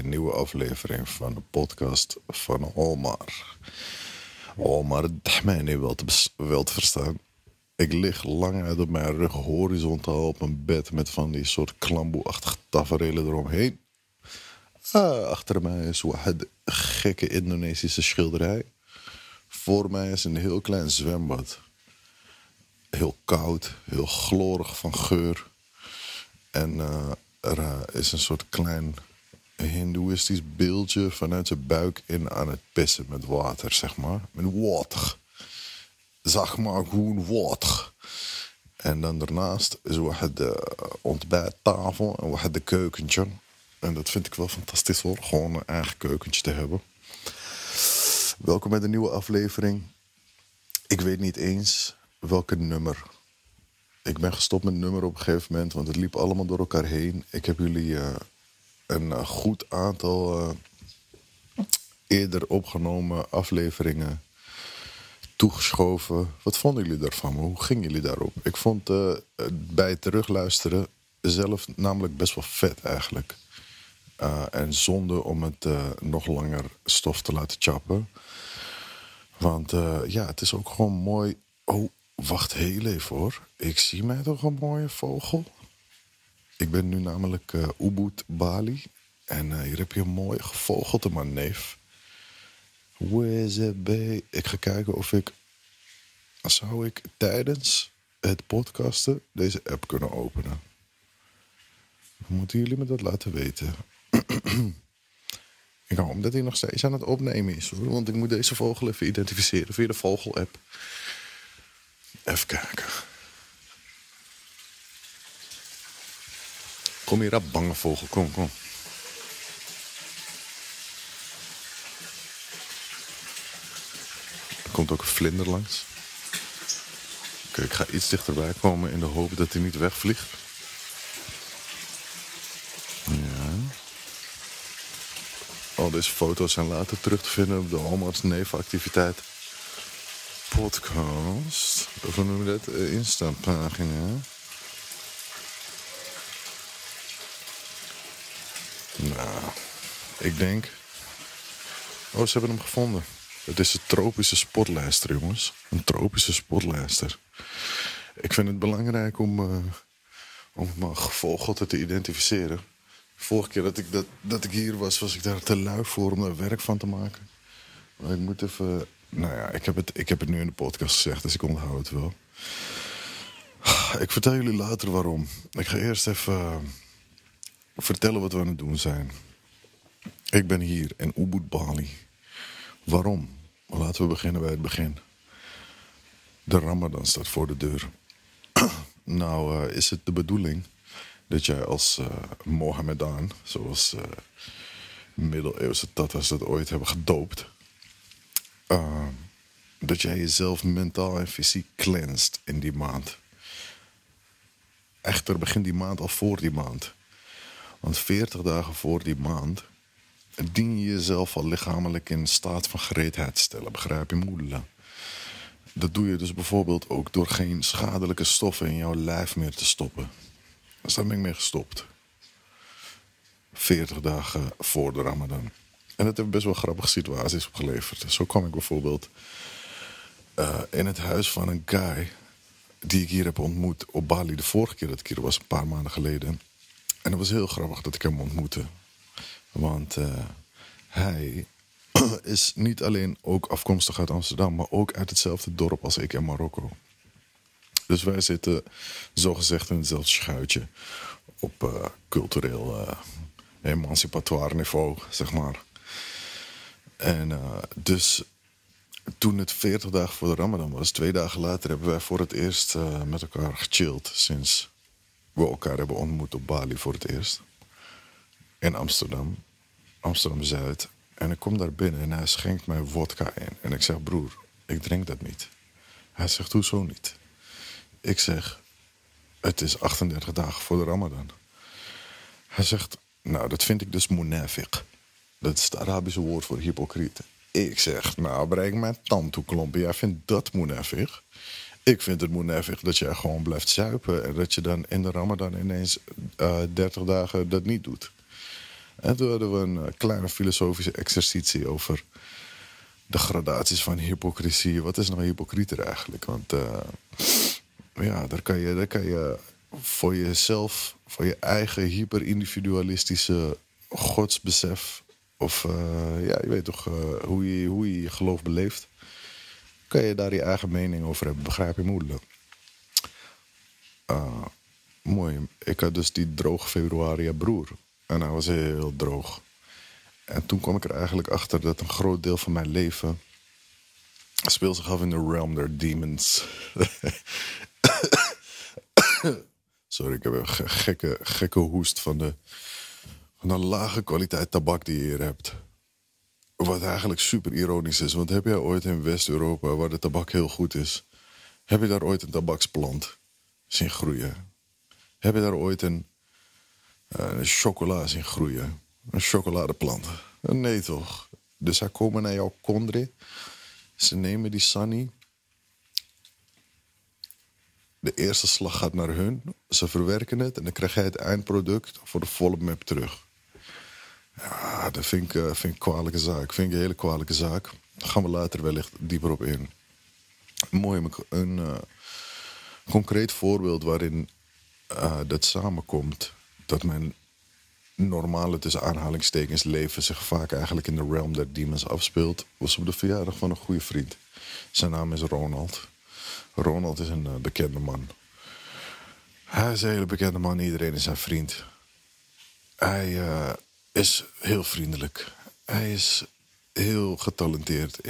een nieuwe aflevering van de podcast van Omar. Omar Dahmani wel te verstaan. Ik lig lang uit op mijn rug horizontaal op een bed met van die soort klamboe-achtige taferelen eromheen. Achter mij is een gekke Indonesische schilderij. Voor mij is een heel klein zwembad. Heel koud, heel glorig van geur. En er is een soort klein hindoeïstisch beeldje vanuit zijn buik in aan het pissen met water, zeg maar. Met water. Zeg maar gewoon water. En dan daarnaast is de ontbijttafel en de keukentje. En dat vind ik wel fantastisch hoor. Gewoon een eigen keukentje te hebben. Welkom bij de nieuwe aflevering. Ik weet niet eens welke nummer. Ik ben gestopt met nummer op een gegeven moment, want het liep allemaal door elkaar heen. Ik heb jullie een goed aantal eerder opgenomen afleveringen toegeschoven. Wat vonden jullie daarvan? Hoe gingen jullie daarop? Ik vond bij het terugluisteren zelf namelijk best wel vet eigenlijk. En zonde om het nog langer stof te laten chappen. Want ja, het is ook gewoon mooi. Oh, wacht heel even hoor. Ik zie mij toch een mooie vogel. Ik ben nu namelijk Ubud, Bali. En hier heb je een mooie gevogelte, man, neef. Hoe is het bij? Ik ga kijken of ik... Zou ik tijdens het podcasten deze app kunnen openen? Moeten jullie me dat laten weten? Ik hou omdat hij nog steeds aan het opnemen is, hoor. Want ik moet deze vogel even identificeren via de vogel-app. Even kijken. Kom hier op, bange vogel. Kom. Er komt ook een vlinder langs. Oké, ik ga iets dichterbij komen in de hoop dat hij niet wegvliegt. Ja. Al deze foto's zijn later terug te vinden op de Omar's Nevenactiviteit podcast. Of hoe noem je dat? Insta-pagina. Nou, ik denk... Oh, ze hebben hem gevonden. Het is een tropische spotlijster, jongens. Een tropische spotlijster. Ik vind het belangrijk om mijn gevogelte te identificeren. Vorige keer dat ik hier was ik daar te lui voor om er werk van te maken. Maar ik moet even... Nou ja, ik heb het nu in de podcast gezegd, dus ik onthoud het wel. Ik vertel jullie later waarom. Ik ga eerst even vertellen wat we aan het doen zijn. Ik ben hier in Ubud, Bali. Waarom? Laten we beginnen bij het begin. De Ramadan staat voor de deur. Nou is het de bedoeling dat jij als Mohammedaan, zoals middeleeuwse Tatars dat ooit hebben gedoopt, dat jij jezelf mentaal en fysiek cleanst in die maand. Echter begint die maand al voor die maand. Want 40 dagen voor die maand dien je jezelf al lichamelijk in staat van gereedheid te stellen. Begrijp je, moedela? Dat doe je dus bijvoorbeeld ook door geen schadelijke stoffen in jouw lijf meer te stoppen. Dus daar ben ik mee gestopt. 40 dagen voor de Ramadan. En dat heeft best wel grappige situaties opgeleverd. Zo kwam ik bijvoorbeeld in het huis van een guy die ik hier heb ontmoet op Bali. De vorige keer dat ik hier was, een paar maanden geleden. En het was heel grappig dat ik hem ontmoette. Want hij is niet alleen ook afkomstig uit Amsterdam, maar ook uit hetzelfde dorp als ik in Marokko. Dus wij zitten zogezegd in hetzelfde schuitje op cultureel emancipatoire niveau, zeg maar. En dus toen het 40 dagen voor de Ramadan was, 2 dagen later hebben wij voor het eerst met elkaar gechilled sinds we elkaar hebben ontmoet op Bali voor het eerst. In Amsterdam-Zuid. En ik kom daar binnen en hij schenkt mij vodka in. En ik zeg, broer, ik drink dat niet. Hij zegt, hoezo niet? Ik zeg, het is 38 dagen voor de Ramadan. Hij zegt, nou, dat vind ik dus munafiq. Dat is het Arabische woord voor hypocriet. Ik zeg, nou, breng mijn tand toe klompen. Jij vindt dat munafiq? Ik vind het munafiq dat jij gewoon blijft zuipen. En dat je dan in de Ramadan ineens 30 dagen dat niet doet. En toen hadden we een kleine filosofische exercitie over de gradaties van hypocrisie. Wat is nou hypocrieter eigenlijk? Want ja, daar kan je voor jezelf, voor je eigen hyperindividualistische godsbesef, of ja, je weet toch hoe je geloof beleeft, kan je daar je eigen mening over hebben. Begrijp je moeilijk? Mooi. Ik had dus die droge februari broer. En hij was heel droog. En toen kwam ik er eigenlijk achter dat een groot deel van mijn leven speelt zich af in de realm der demons. Sorry, ik heb een gekke hoest van de lage kwaliteit tabak die je hier hebt. Wat eigenlijk super ironisch is. Want heb jij ooit in West-Europa, waar de tabak heel goed is, heb je daar ooit een tabaksplant zien groeien? Heb je daar ooit een chocola zien groeien? Een chocoladeplant? Nee toch? Dus zij komen naar jouw kondre. Ze nemen die Sunny. De eerste slag gaat naar hun. Ze verwerken het en dan krijg jij het eindproduct voor de volle map terug. Ja, dat vind ik een kwalijke zaak. Vind ik een hele kwalijke zaak. Daar gaan we later wellicht dieper op in. Mooi, een concreet voorbeeld waarin dat samenkomt. Dat mijn normale, tussen aanhalingstekens, leven zich vaak eigenlijk in de realm der demons afspeelt. Was op de verjaardag van een goede vriend. Zijn naam is Ronald. Ronald is een bekende man. Hij is een hele bekende man. Iedereen is zijn vriend. Hij is heel vriendelijk. Hij is heel getalenteerd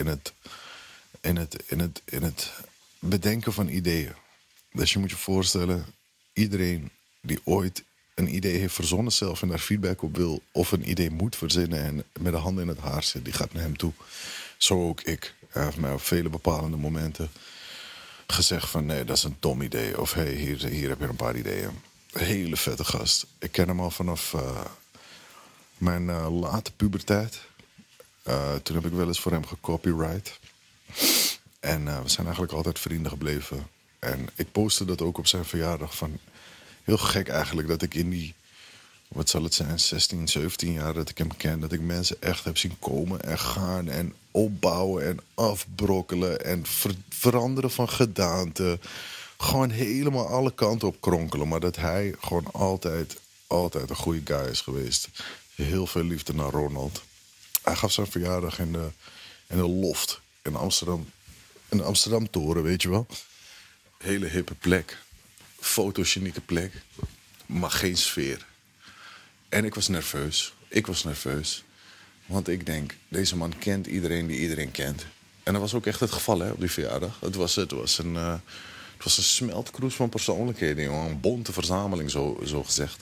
in het bedenken van ideeën. Dus je moet je voorstellen, iedereen die ooit een idee heeft verzonnen zelf en daar feedback op wil, of een idee moet verzinnen en met de handen in het haar zit, die gaat naar hem toe. Zo ook ik. Hij heeft mij op vele bepalende momenten gezegd van nee, dat is een dom idee. Of hey, hier heb je een paar ideeën. Een hele vette gast. Ik ken hem al vanaf mijn late puberteit. Toen heb ik wel eens voor hem gecopyright. En we zijn eigenlijk altijd vrienden gebleven. En ik postte dat ook op zijn verjaardag. Van, heel gek eigenlijk dat ik in die, wat zal het zijn, 16, 17 jaar dat ik hem ken, dat ik mensen echt heb zien komen en gaan en opbouwen en afbrokkelen en veranderen van gedaante. Gewoon helemaal alle kanten op kronkelen. Maar dat hij gewoon altijd een goede guy is geweest. Heel veel liefde naar Ronald. Hij gaf zijn verjaardag in de loft in Amsterdam. In de Amsterdam-toren, weet je wel. Hele hippe plek. Fotogenieke plek. Maar geen sfeer. En ik was nerveus. Want ik denk, deze man kent iedereen die iedereen kent. En dat was ook echt het geval, hè, op die verjaardag. Het was een smeltkroes van persoonlijkheden, jongen. Een bonte verzameling, zo gezegd.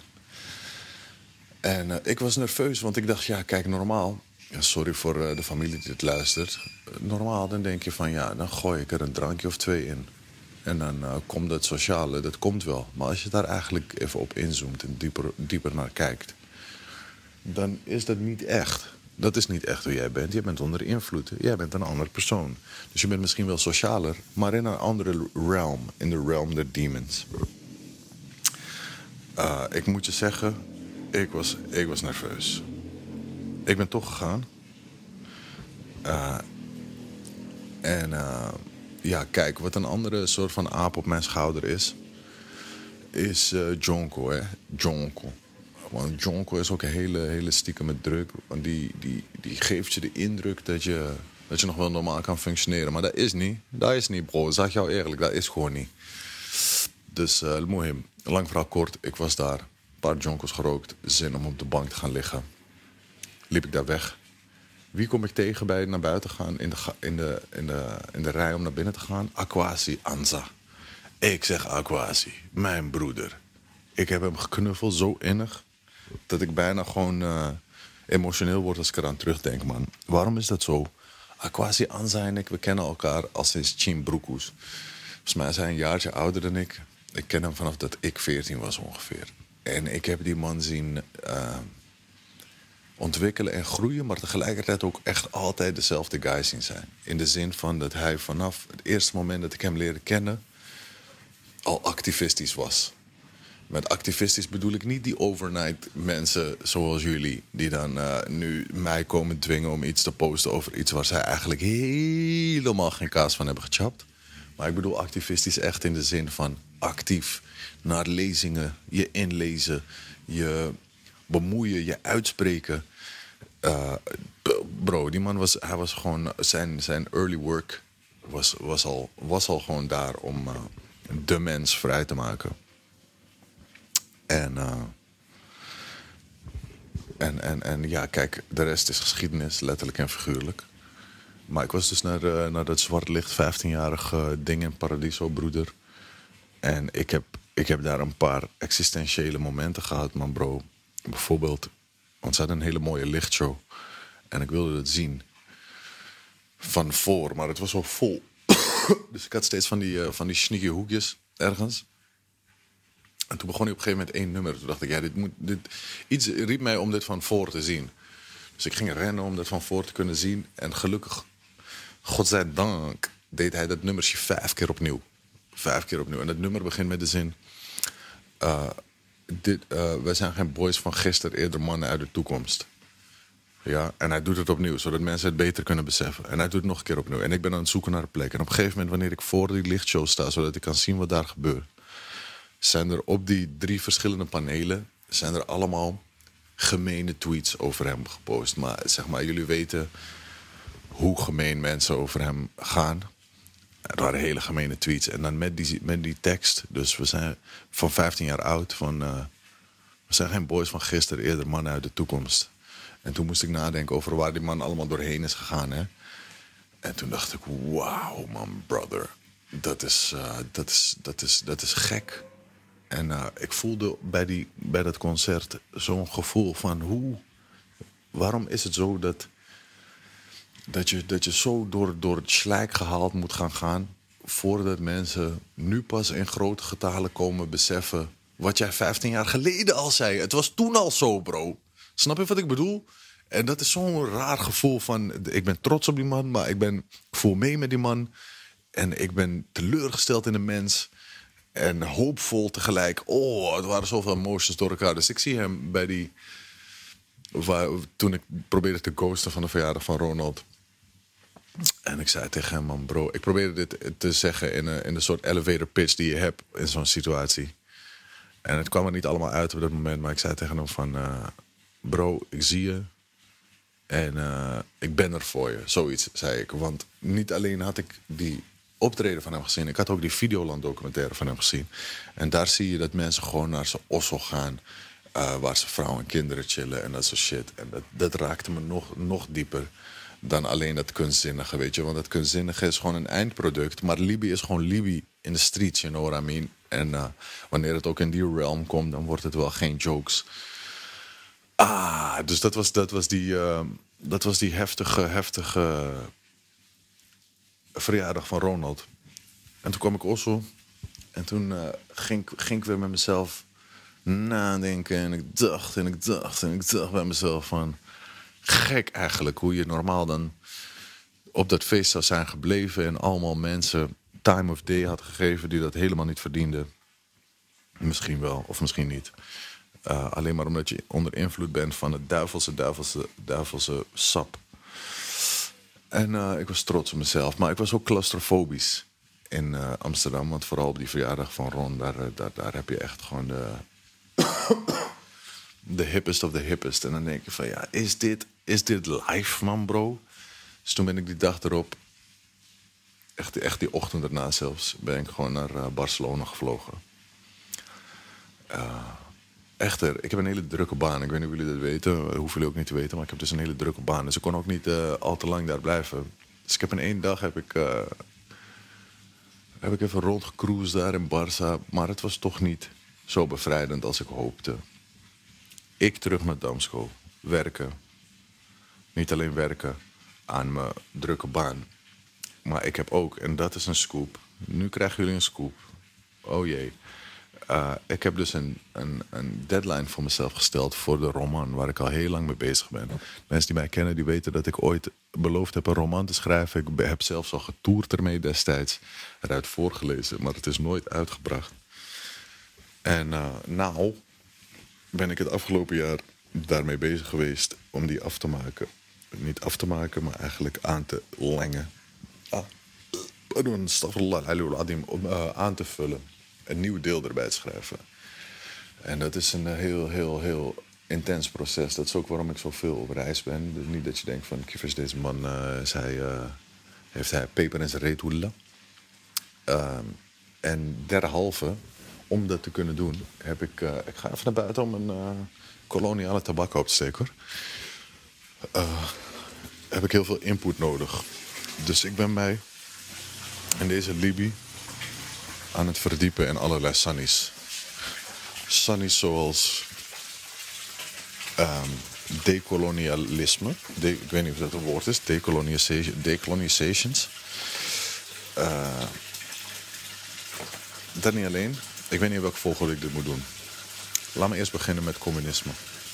En ik was nerveus, want ik dacht, ja, kijk, normaal. Ja, sorry voor de familie die het luistert. Normaal, dan denk je van, ja, dan gooi ik er een drankje of 2 in. En dan komt het sociale, dat komt wel. Maar als je daar eigenlijk even op inzoomt en dieper naar kijkt, dan is dat niet echt. Dat is niet echt hoe jij bent. Je bent onder invloed. Jij bent een andere persoon. Dus je bent misschien wel socialer, maar in een andere realm. In de realm der demons. Ik moet je zeggen, ik was nerveus. Ik ben toch gegaan. Ja, kijk, wat een andere soort van aap op mijn schouder is Jonko, hè. Jonko. Want Jonko is ook een hele stiekeme druk. Want die geeft je de indruk dat je nog wel normaal kan functioneren. Maar dat is niet. Dat is niet, bro. Zeg jou eerlijk, dat is gewoon niet. Dus, Mohim, lang verhaal kort. Ik was daar. Een paar Jonkos gerookt. Zin om op de bank te gaan liggen. Liep ik daar weg. Wie kom ik tegen bij naar buiten gaan in de rij om naar binnen te gaan? Aquasi Anza. Ik zeg Aquasi, mijn broeder. Ik heb hem geknuffeld zo innig dat ik bijna gewoon emotioneel word als ik eraan terugdenk, man. Waarom is dat zo? Aquasi Anza en ik, we kennen elkaar al sinds Chim Broekoes. Volgens mij is hij een jaartje ouder dan ik. Ik ken hem vanaf dat ik 14 was ongeveer. En ik heb die man zien ontwikkelen en groeien, maar tegelijkertijd ook echt altijd dezelfde guy zien zijn. In de zin van dat hij vanaf het eerste moment dat ik hem leerde kennen al activistisch was. Met activistisch bedoel ik niet die overnight mensen zoals jullie, die dan nu mij komen dwingen om iets te posten over iets waar zij eigenlijk helemaal geen kaas van hebben gechapt. Maar ik bedoel activistisch echt in de zin van actief naar lezingen, je inlezen, je bemoeien, je uitspreken. Bro, die man hij was gewoon, zijn early work was al gewoon daar om de mens vrij te maken. En ja, kijk, de rest is geschiedenis, letterlijk en figuurlijk. Maar ik was dus naar dat zwart licht 15-jarig ding in Paradiso, broeder. En ik heb daar een paar existentiële momenten gehad, man, bro. Bijvoorbeeld, want ze hadden een hele mooie lichtshow. En ik wilde het zien van voor, maar het was wel vol. Dus ik had steeds van die sneaky hoekjes ergens. En toen begon hij op een gegeven moment 1 nummer. Toen dacht ik, ja, iets riep mij om dit van voor te zien. Dus ik ging rennen om dat van voor te kunnen zien. En gelukkig, godzijdank, deed hij dat nummertje 5 keer opnieuw. 5 keer opnieuw. En dat nummer begint met de zin... wij zijn geen boys van gisteren, eerder mannen uit de toekomst. Ja, en hij doet het opnieuw, zodat mensen het beter kunnen beseffen. En hij doet het nog een keer opnieuw. En ik ben aan het zoeken naar een plek. En op een gegeven moment, wanneer ik voor die lichtshow sta, zodat ik kan zien wat daar gebeurt, zijn er op die 3 verschillende panelen, zijn er allemaal gemene tweets over hem gepost. Maar zeg maar, jullie weten hoe gemeen mensen over hem gaan. Er waren hele gemene tweets. En dan met die tekst, dus we zijn van 15 jaar oud, van we zijn geen boys van gisteren, eerder mannen uit de toekomst. En toen moest ik nadenken over waar die man allemaal doorheen is gegaan. Hè? En toen dacht ik, wauw man, brother. Dat is gek. En ik voelde bij dat concert zo'n gevoel van waarom is het zo dat je zo door het slijk gehaald moet gaan voordat mensen nu pas in grote getalen komen beseffen wat jij 15 jaar geleden al zei. Het was toen al zo, bro. Snap je wat ik bedoel? En dat is zo'n raar gevoel van, ik ben trots op die man, maar ik voel mee met die man. En ik ben teleurgesteld in de mens. En hoopvol tegelijk. Oh, het waren zoveel emotions door elkaar. Dus ik zie hem bij toen ik probeerde te ghosten van de verjaardag van Ronald. En ik zei tegen hem, man, bro. Ik probeerde dit te zeggen in een soort elevator pitch die je hebt in zo'n situatie. En het kwam er niet allemaal uit op dat moment. Maar ik zei tegen hem van, bro, ik zie je. En ik ben er voor je. Zoiets, zei ik. Want niet alleen had ik die optreden van hem gezien. Ik had ook die Videoland documentaire van hem gezien. En daar zie je dat mensen gewoon naar zijn ossel gaan. Waar ze vrouwen en kinderen chillen en dat soort shit. En dat raakte me nog dieper dan alleen dat kunstzinnige, weet je. Want dat kunstzinnige is gewoon een eindproduct. Maar Libi is gewoon Libi in de streets, you know what I mean. En wanneer het ook in die realm komt, dan wordt het wel geen jokes. Dus dat was die heftige verjaardag van Ronald. En toen kwam ik Oslo. En toen ging ik weer met mezelf nadenken. En ik dacht bij mezelf van, gek eigenlijk hoe je normaal dan op dat feest zou zijn gebleven en allemaal mensen time of day had gegeven die dat helemaal niet verdienden. Misschien wel, of misschien niet. Alleen maar omdat je onder invloed bent van het duivelse sap. En ik was trots op mezelf. Maar ik was ook claustrofobisch in Amsterdam. Want vooral op die verjaardag van Ron, daar heb je echt gewoon de hippest of the hippest. En dan denk je van, ja, is dit live, man, bro? Dus toen ben ik die dag erop, echt die ochtend erna zelfs, ben ik gewoon naar Barcelona gevlogen. Echter, ik heb een hele drukke baan. Ik weet niet of jullie dat weten. Dat hoeven jullie ook niet te weten. Maar ik heb dus een hele drukke baan. Dus ik kon ook niet al te lang daar blijven. Dus ik heb in 1 dag heb ik even rondgecruised daar in Barça. Maar het was toch niet zo bevrijdend als ik hoopte. Ik terug naar Damsko. Werken. Niet alleen werken aan mijn drukke baan. Maar ik heb ook, en dat is een scoop. Nu krijgen jullie een scoop. Oh jee. Ik heb dus een deadline voor mezelf gesteld voor de roman waar ik al heel lang mee bezig ben. Mensen die mij kennen, die weten dat ik ooit beloofd heb een roman te schrijven. Ik heb zelfs al getoerd ermee destijds, eruit voorgelezen, maar het is nooit uitgebracht. En nou ben ik het afgelopen jaar daarmee bezig geweest om die af te maken. Niet af te maken, maar eigenlijk aan te lengen. Om aan te vullen. Een nieuw deel erbij te schrijven. En dat is een heel intens proces. Dat is ook waarom ik zoveel op reis ben. Dus niet dat je denkt van, kievers, deze man heeft hij peper in zijn reet hoedelen. En derhalve, om dat te kunnen doen, heb ik ga even naar buiten om een koloniale tabak op te steken, hoor. Heb ik heel veel input nodig. Dus ik ben mij in deze Libi aan het verdiepen in allerlei sannis. Sannis zoals decolonialisme. Ik weet niet of dat een woord is. Decolonizations. Dat niet alleen. Ik weet niet in welke volgorde ik dit moet doen. Laat me eerst beginnen met communisme.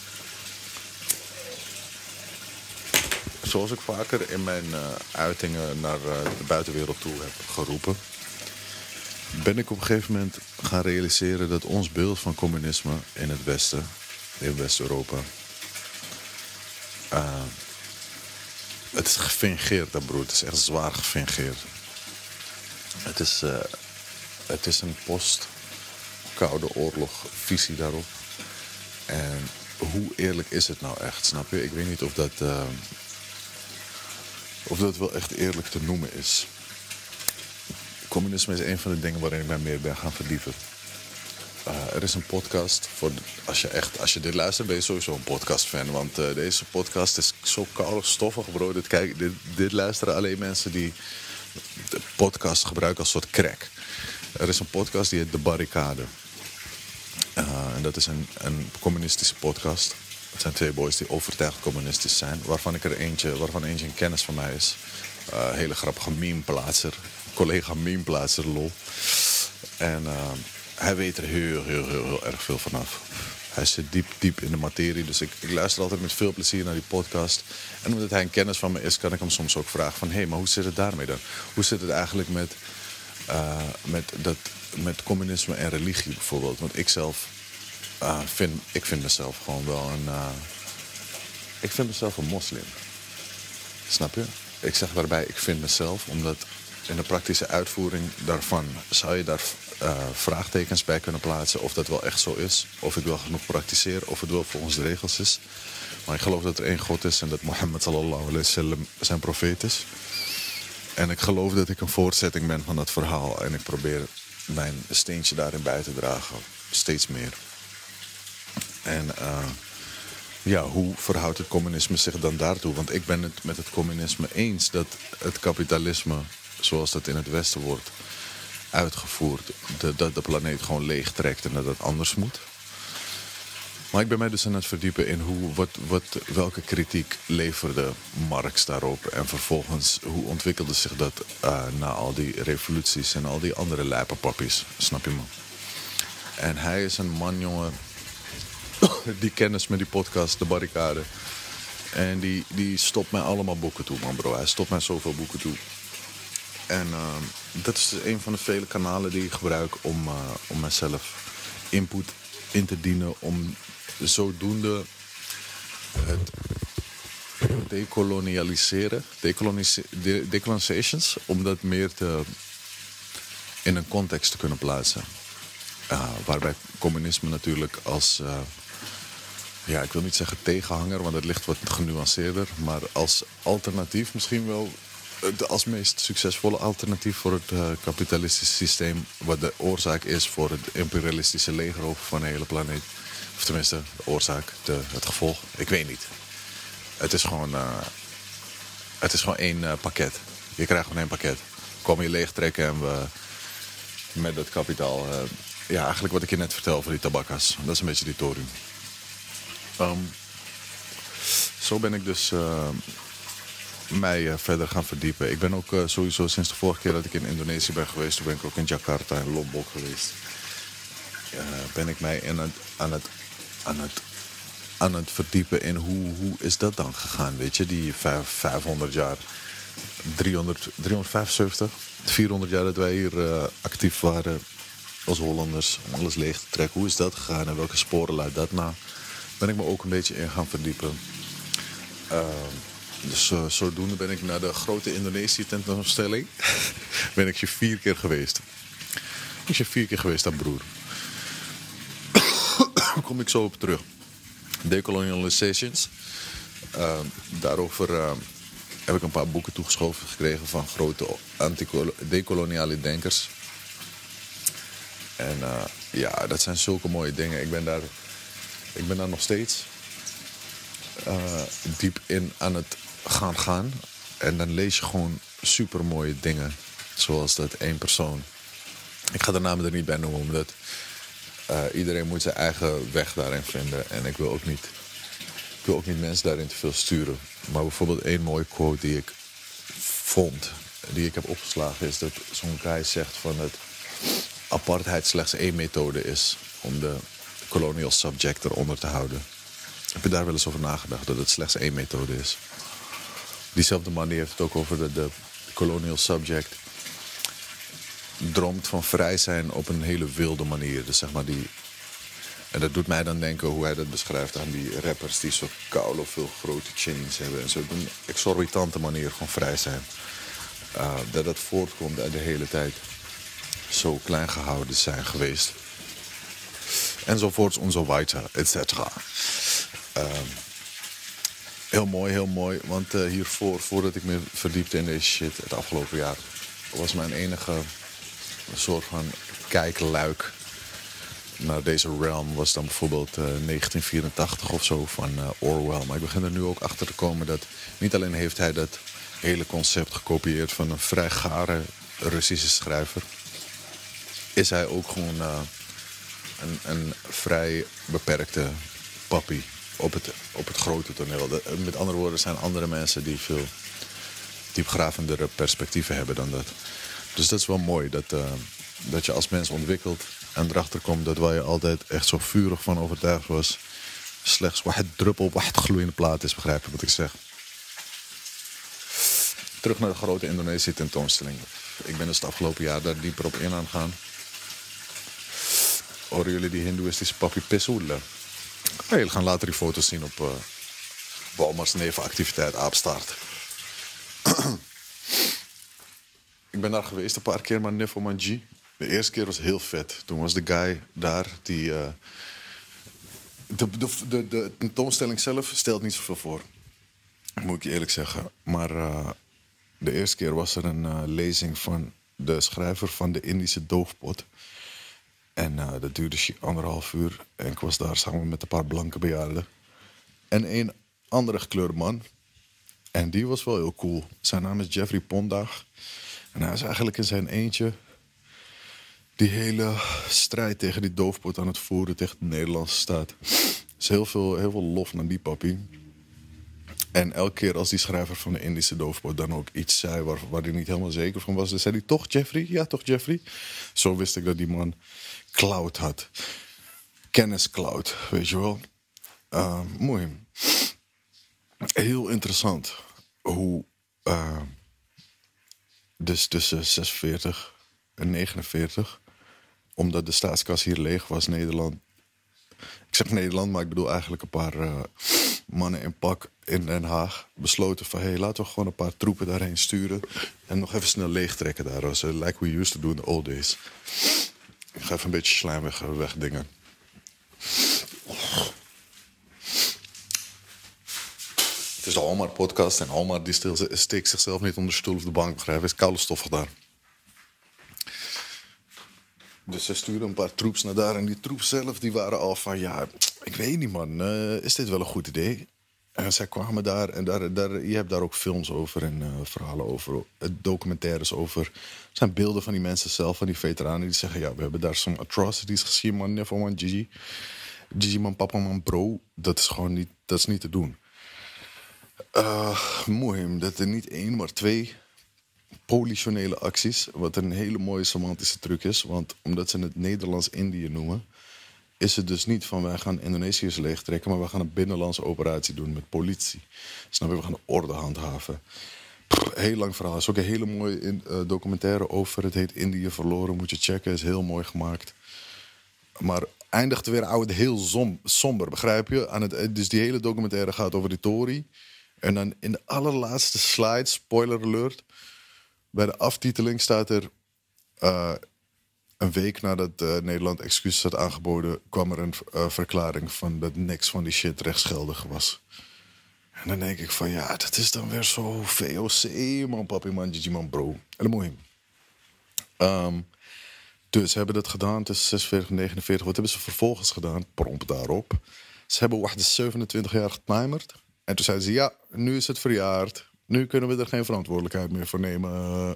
Zoals ik vaker in mijn uitingen naar de buitenwereld toe heb geroepen, ben ik op een gegeven moment gaan realiseren dat ons beeld van communisme in het Westen, in West-Europa, het is gefingeerd, dat broer. Het is echt zwaar gefingeerd. Het is een post-Koude Oorlog visie daarop. En hoe eerlijk is het nou echt, snap je? Ik weet niet of dat wel echt eerlijk te noemen is. Communisme is een van de dingen waarin ik mij meer ben gaan verdiepen. Er is een podcast. Als je dit luistert, ben je sowieso een podcast-fan. Want deze podcast is zo koud, stoffig, bro. Dit luisteren alleen mensen die de podcast gebruiken als soort crack. Er is een podcast die heet De Barricade. En dat is een communistische podcast. Het zijn twee boys die overtuigd communistisch zijn. Waarvan eentje een kennis van mij is. Hele grappige meme-plaatser. Collega meme-plaatser, lol. En hij weet er heel erg veel vanaf. Hij zit diep in de materie. Dus ik luister altijd met veel plezier naar die podcast. En omdat hij een kennis van me is, kan ik hem soms ook vragen van, hé, maar hoe zit het daarmee dan? Hoe zit het eigenlijk met communisme en religie bijvoorbeeld? Want ik zelf vind mezelf gewoon wel ik vind mezelf een moslim. Snap je? Ik zeg daarbij, ik vind mezelf, omdat in de praktische uitvoering daarvan zou je daar vraagtekens bij kunnen plaatsen of dat wel echt zo is. Of ik wel genoeg praktiseer, of het wel volgens de regels is. Maar ik geloof dat er één God is en dat Mohammed sallallahu alaihi wasallam zijn profeet is. En ik geloof dat ik een voortzetting ben van dat verhaal. En ik probeer mijn steentje daarin bij te dragen. Steeds meer. En hoe verhoudt het communisme zich dan daartoe? Want ik ben het met het communisme eens dat het kapitalisme, zoals dat in het Westen wordt uitgevoerd, dat de planeet gewoon leeg trekt en dat het anders moet. Maar ik ben mij dus aan het verdiepen in welke kritiek leverde Marx daarop. En vervolgens, hoe ontwikkelde zich dat na al die revoluties en al die andere lijpenpappies. Snap je me? En hij is een man, jongen, die kennis met die podcast, De Barricade. En die stopt mij allemaal boeken toe, man, bro. Hij stopt mij zoveel boeken toe. En dat is dus een van de vele kanalen die ik gebruik om mezelf input in te dienen. Om zodoende het decolonialiseren, decolonizations, om dat meer in een context te kunnen plaatsen. Waarbij communisme natuurlijk als, ik wil niet zeggen tegenhanger, want het ligt wat genuanceerder, maar als alternatief misschien wel, als meest succesvolle alternatief voor het kapitalistische systeem, wat de oorzaak is voor het imperialistische legerhoofd van de hele planeet. Of tenminste, de oorzaak, het gevolg. Ik weet niet. Het is gewoon één pakket. Je krijgt gewoon één pakket. Kom je leeg trekken en we met dat kapitaal. Eigenlijk wat ik je net vertel over die tabakkas. Dat is een beetje die torium. Zo ben ik dus mij verder gaan verdiepen. Ik ben ook sowieso sinds de vorige keer dat ik in Indonesië ben geweest, toen ben ik ook in Jakarta en Lombok geweest. Ben ik mij aan het verdiepen in hoe is dat dan gegaan, weet je? Die 500 jaar, 375, 400 jaar dat wij hier actief waren als Hollanders om alles leeg te trekken. Hoe is dat gegaan en welke sporen laat dat na? Ben ik me ook een beetje in gaan verdiepen. Dus zodoende ben ik naar de grote Indonesië tentoonstelling ben ik je 4 keer geweest. Ik ben 4 keer geweest aan broer. Daar kom ik zo op terug. Decolonializations. Daarover heb ik een paar boeken toegeschoven gekregen van grote decoloniale denkers. En ja, dat zijn zulke mooie dingen. Ik ben daar nog steeds diep in aan het gaan. En dan lees je gewoon super mooie dingen. Zoals dat één persoon. Ik ga de namen er niet bij noemen, omdat iedereen moet zijn eigen weg daarin vinden. En ik wil ook niet mensen daarin te veel sturen. Maar bijvoorbeeld één mooie quote die ik vond, die ik heb opgeslagen, is dat zo'n guy zegt van dat apartheid slechts 1 methode is om de colonial subject eronder te houden. Heb je daar wel eens over nagedacht, dat het slechts 1 methode is? Diezelfde man die heeft het ook over dat de colonial subject droomt van vrij zijn op een hele wilde manier. Dus zeg maar die... En dat doet mij dan denken hoe hij dat beschrijft aan die rappers die zo koude of veel grote chains hebben. En zo op een exorbitante manier van vrij zijn. Dat voortkomt uit de hele tijd zo klein gehouden zijn geweest. Enzovoorts enzoweiter, et cetera. Heel mooi. Want voordat ik me verdiepte in deze shit het afgelopen jaar, was mijn enige soort van kijkluik naar deze realm was dan bijvoorbeeld 1984 of zo van Orwell. Maar ik begin er nu ook achter te komen dat niet alleen heeft hij dat hele concept gekopieerd van een vrij gare Russische schrijver, is hij ook gewoon een vrij beperkte pappie op het grote toneel. Met andere woorden, zijn andere mensen die veel diepgravendere perspectieven hebben dan dat. Dus dat is wel mooi, dat je als mens ontwikkelt en erachter komt dat waar je altijd echt zo vurig van overtuigd was, slechts wat druppel op wat gloeiende plaat is, begrijp je wat ik zeg. Terug naar de grote Indonesië tentoonstelling. Ik ben dus het afgelopen jaar daar dieper op in aan gaan. Horen jullie die hindoeïstische papi pissoelen? Jullie gaan later die foto's zien op Walmars nevenactiviteit Aapstaart. Ik ben daar geweest een paar keer, maar Nifo Manji. De eerste keer was heel vet. Toen was de guy daar die... De tentoonstelling zelf stelt niet zoveel voor. Moet ik je eerlijk zeggen. Maar de eerste keer was er een lezing van de schrijver van de Indische Doofpot. En dat duurde 1,5 uur. En ik was daar samen met een paar blanke bejaarden. En een andere gekleurde man. En die was wel heel cool. Zijn naam is Jeffrey Pondag. En hij is eigenlijk in zijn eentje die hele strijd tegen die doofpot aan het voeren tegen de Nederlandse staat. Dus heel veel lof naar die papi. En elke keer als die schrijver van de Indische Doofpot dan ook iets zei waar hij niet helemaal zeker van was, dan zei hij, toch Jeffrey? Ja, toch Jeffrey? Zo wist ik dat die man cloud had. Kenniscloud, weet je wel. Mooi. Heel interessant hoe dus tussen 46 en 49, omdat de staatskas hier leeg was, Nederland... Ik zeg Nederland, maar ik bedoel eigenlijk een paar mannen in pak in Den Haag besloten van, hey, laten we gewoon een paar troepen daarheen sturen en nog even snel leegtrekken daar. So, like we used to do in the old days. Ik ga even een beetje slijm wegdingen. Het is de Omar podcast en Omar die steekt zichzelf niet onder de stoel of de bank, begrijp je? Het is koude stoffig daar. Dus ze sturen een paar troeps naar daar. En die troeps zelf, die waren al van, ja, ik weet niet man, is dit wel een goed idee? En zij kwamen daar en je hebt daar ook films over en verhalen over, documentaires over. Er zijn beelden van die mensen zelf, van die veteranen, die zeggen, ja, we hebben daar zo'n atrocities gezien, man, never man, Gigi. Gigi man, papa man, bro, dat is gewoon niet, dat is niet te doen. Mooi, dat er niet 1, maar 2... politionele acties, wat een hele mooie semantische truc is. Want omdat ze het Nederlands-Indië noemen, is het dus niet van wij gaan Indonesiërs leegtrekken, maar we gaan een binnenlandse operatie doen met politie. Snap je? We gaan de orde handhaven. Heel lang verhaal. Er is ook een hele mooie documentaire over. Het heet Indië verloren. Moet je checken. Is heel mooi gemaakt. Maar eindigt weer oud heel somber, begrijp je? Dus die hele documentaire gaat over die Tory. En dan in de allerlaatste slide, spoiler alert. Bij de aftiteling staat er... een week nadat Nederland excuses had aangeboden... kwam er een verklaring van dat niks van die shit rechtsgeldig was. En dan denk ik van ja, dat is dan weer zo VOC, man, papi, man, Gigi, man, bro. En dan moet je. Dus ze hebben dat gedaan tussen 46 en 49. Wat hebben ze vervolgens gedaan? Prompt daarop. Ze hebben wacht 27 jaar getimerd. En toen zeiden ze ja, nu is het verjaard. Nu kunnen we er geen verantwoordelijkheid meer voor nemen.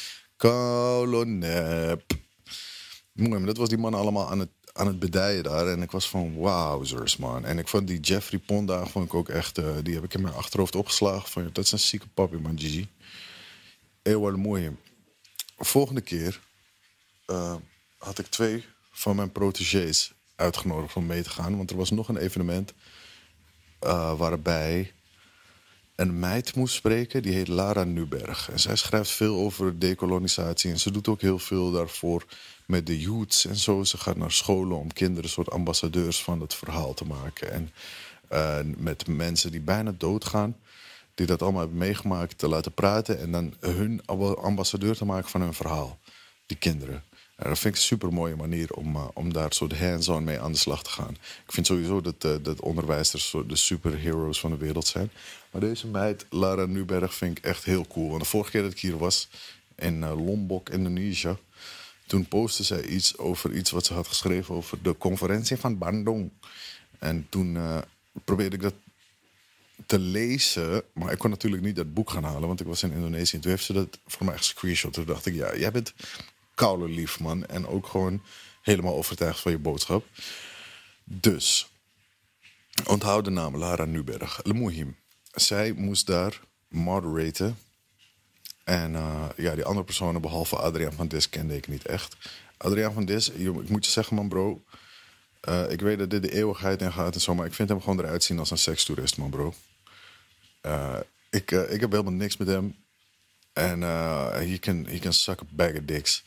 Kolonep. Mooi, dat was die man allemaal aan het bedijen daar. En ik was van wauwzers, man. En ik vond die Jeffrey Ponda vond ik ook echt... die heb ik in mijn achterhoofd opgeslagen. Van, dat is een zieke papi, man, Gigi. Heel mooi. Volgende keer had ik 2 van mijn protégés uitgenodigd om mee te gaan. Want er was nog een evenement waarbij een meid moest spreken. Die heet Lara Nuberg. En zij schrijft veel over dekolonisatie. En ze doet ook heel veel daarvoor met de youths en zo. Ze gaat naar scholen om kinderen soort ambassadeurs van het verhaal te maken. En met mensen die bijna doodgaan, die dat allemaal hebben meegemaakt, te laten praten. En dan hun ambassadeur te maken van hun verhaal. Die kinderen. En dat vind ik een super mooie manier om daar soort hands-on mee aan de slag te gaan. Ik vind sowieso dat onderwijzers de superheroes van de wereld zijn. Maar deze meid, Lara Nuberg, vind ik echt heel cool. Want de vorige keer dat ik hier was, in Lombok, Indonesië, toen postte zij iets over iets wat ze had geschreven over de conferentie van Bandung. En toen probeerde ik dat te lezen, maar ik kon natuurlijk niet dat boek gaan halen, want ik was in Indonesië. En toen heeft ze dat voor mij gescreenshot. Toen dacht ik, ja, jij bent koude lief, man. En ook gewoon helemaal overtuigd van je boodschap. Dus, onthoud de naam Lara Nuberg. Lemuhim. Zij moest daar moderaten. En ja, die andere personen, behalve Adriaan van Dis, kende ik niet echt. Adriaan van Dis, ik moet je zeggen, man, bro. Ik weet dat dit de eeuwigheid in gaat en zo, maar ik vind hem gewoon eruit zien als een sekstoerist, man, bro. Ik heb helemaal niks met hem. En he can suck a bag of dicks.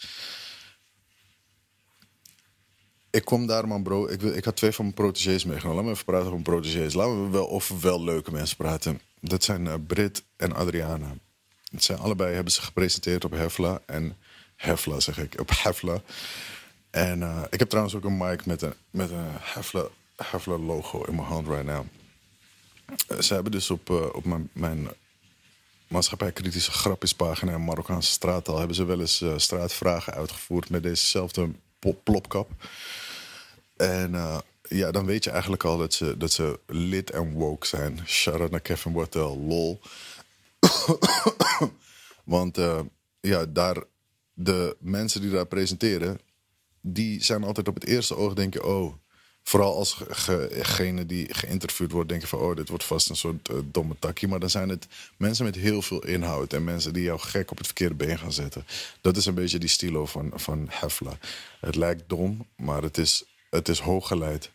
Ik kom daar, man, bro. Ik had 2 van mijn protégés meegenomen. Laten we even praten over mijn protégés. Laten we over wel leuke mensen praten. Dat zijn Brit en Adriana. Het zijn allebei, hebben ze gepresenteerd op Hefla. En Hefla, zeg ik, op Hefla. En ik heb trouwens ook een mic met een Hefla logo in mijn hand right now. Ze hebben dus op mijn maatschappijkritische grapjespagina en Marokkaanse straattaal hebben ze wel eens straatvragen uitgevoerd met dezezelfde plopkap. En ja, dan weet je eigenlijk al dat ze lit en woke zijn. Shout-out naar Kevin Wortel, lol. Want ja, de mensen die daar presenteren, die zijn altijd op het eerste oog denken, oh, vooral als degene die geïnterviewd wordt, denken van, oh, dit wordt vast een soort domme takkie. Maar dan zijn het mensen met heel veel inhoud en mensen die jou gek op het verkeerde been gaan zetten. Dat is een beetje die stilo van Hefla. Het lijkt dom, maar het is hooggeleid.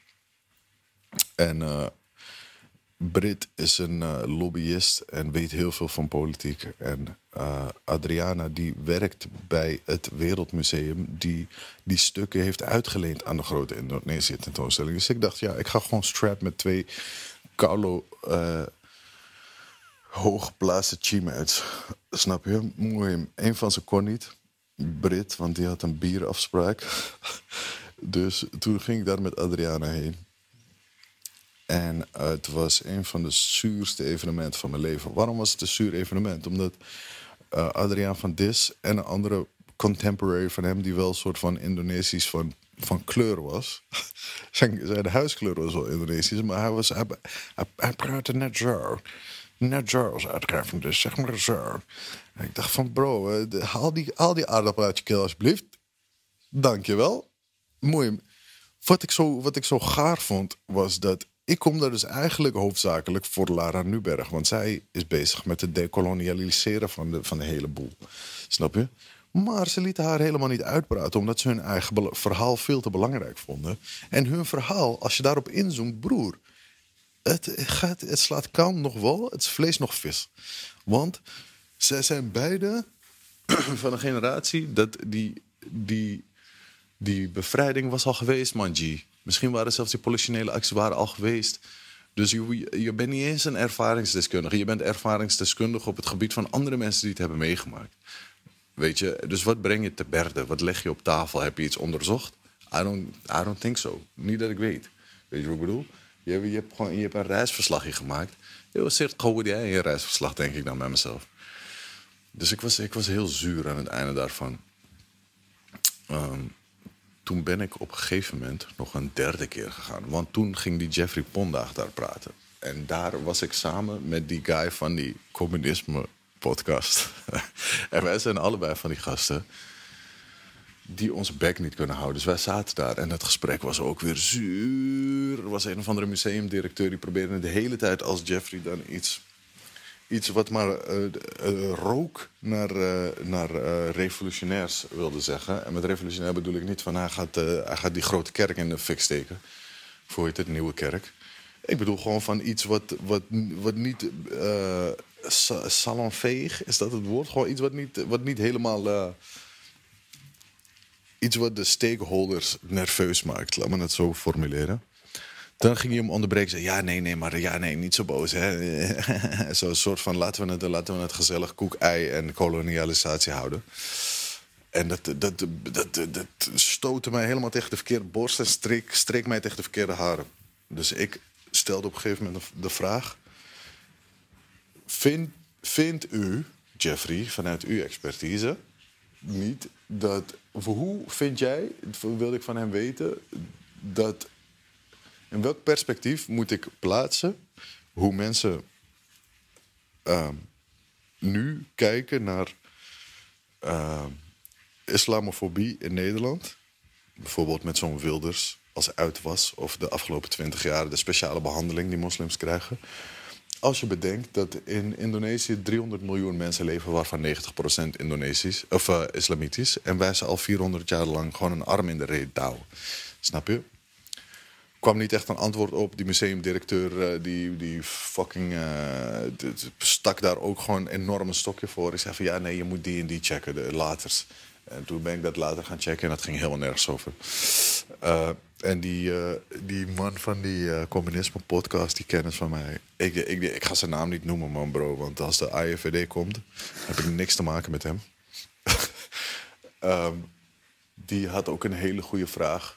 En Brit is een lobbyist en weet heel veel van politiek. En Adriana die werkt bij het Wereldmuseum die stukken heeft uitgeleend aan de grote Indonesische tentoonstelling. Dus ik dacht, ja, ik ga gewoon strap met 2 koude hooggeplaatste teammates. Snap je? Mooi. Een van ze kon niet. Brit, want die had een bierafspraak. Dus toen ging ik daar met Adriana heen. En het was een van de zuurste evenementen van mijn leven. Waarom was het een zuur evenement? Omdat Adriaan van Dis en een andere contemporary van hem, die wel een soort van Indonesisch van kleur was. Zijn huiskleur was wel Indonesisch, maar hij praatte net zo. Net zo als Adriaan van Dis, zeg maar zo. En ik dacht van, bro, haal die aardappel uit je keel alsjeblieft. Dankjewel. Mooi. Wat ik zo gaar vond, was dat ik kom daar dus eigenlijk hoofdzakelijk voor Lara Nuberg. Want zij is bezig met het dekolonialiseren van de hele boel. Snap je? Maar ze lieten haar helemaal niet uitpraten, omdat ze hun eigen verhaal veel te belangrijk vonden. En hun verhaal, als je daarop inzoomt, broer, het slaat kant nog wel, het is vlees nog vis. Want Zij zijn beide van een generatie dat die bevrijding was al geweest, man, G. Misschien waren zelfs die politionele acties waren al geweest. Dus je bent niet eens een ervaringsdeskundige. Je bent ervaringsdeskundige op het gebied van andere mensen die het hebben meegemaakt. Weet je, dus wat breng je te berde? Wat leg je op tafel? Heb je iets onderzocht? I don't think so. Niet dat ik weet. Weet je wat ik bedoel? Je hebt een reisverslagje gemaakt. Je zegt gewoon jij je reisverslag, denk ik dan bij mezelf. Dus ik was heel zuur aan het einde daarvan. Toen ben ik op een gegeven moment nog een derde keer gegaan. Want toen ging die Jeffrey Pondaag daar praten. En daar was ik samen met die guy van die communisme podcast. En wij zijn allebei van die gasten die ons bek niet kunnen houden. Dus wij zaten daar en het gesprek was ook weer zuur. Er was een of andere museumdirecteur die probeerde de hele tijd als Jeffrey dan iets wat maar rook naar revolutionairs wilde zeggen. En met revolutionair bedoel ik niet van hij gaat die grote kerk in de fik steken. Voor je het nieuwe kerk. Ik bedoel gewoon van iets wat niet salonveeg, is dat het woord? Gewoon iets wat niet helemaal iets wat de stakeholders nerveus maakt. Laat me het zo formuleren. Dan ging je hem onderbreken en zei... Ja, nee, niet zo boos. Zo'n soort van laten we het gezellig koek-ei en kolonialisatie houden. En dat stootte mij helemaal tegen de verkeerde borst... en streek mij tegen de verkeerde haren. Dus ik stelde op een gegeven moment de vraag... Vindt u, Jeffrey, vanuit uw expertise... niet dat... Hoe vind jij, wilde ik van hem weten... dat... In welk perspectief moet ik plaatsen hoe mensen nu kijken naar islamofobie in Nederland? Bijvoorbeeld met zo'n Wilders als uitwas of de afgelopen 20 jaar de speciale behandeling die moslims krijgen. Als je bedenkt dat in Indonesië 300 miljoen mensen leven, waarvan 90% Indonesisch of islamitisch. En wij ze al 400 jaar lang gewoon een arm in de reet douwen. Snap je? Kwam niet echt een antwoord op. Die museumdirecteur die fucking stak daar ook gewoon een enorme stokje voor. Ik zei van ja, nee, je moet die en die checken, de laters. En toen ben ik dat later gaan checken en dat ging helemaal nergens over. En die man van die communisme podcast, die kennis van mij. Ik ga zijn naam niet noemen, man, bro. Want als de AIVD komt, heb ik niks te maken met hem. Die had ook een hele goede vraag.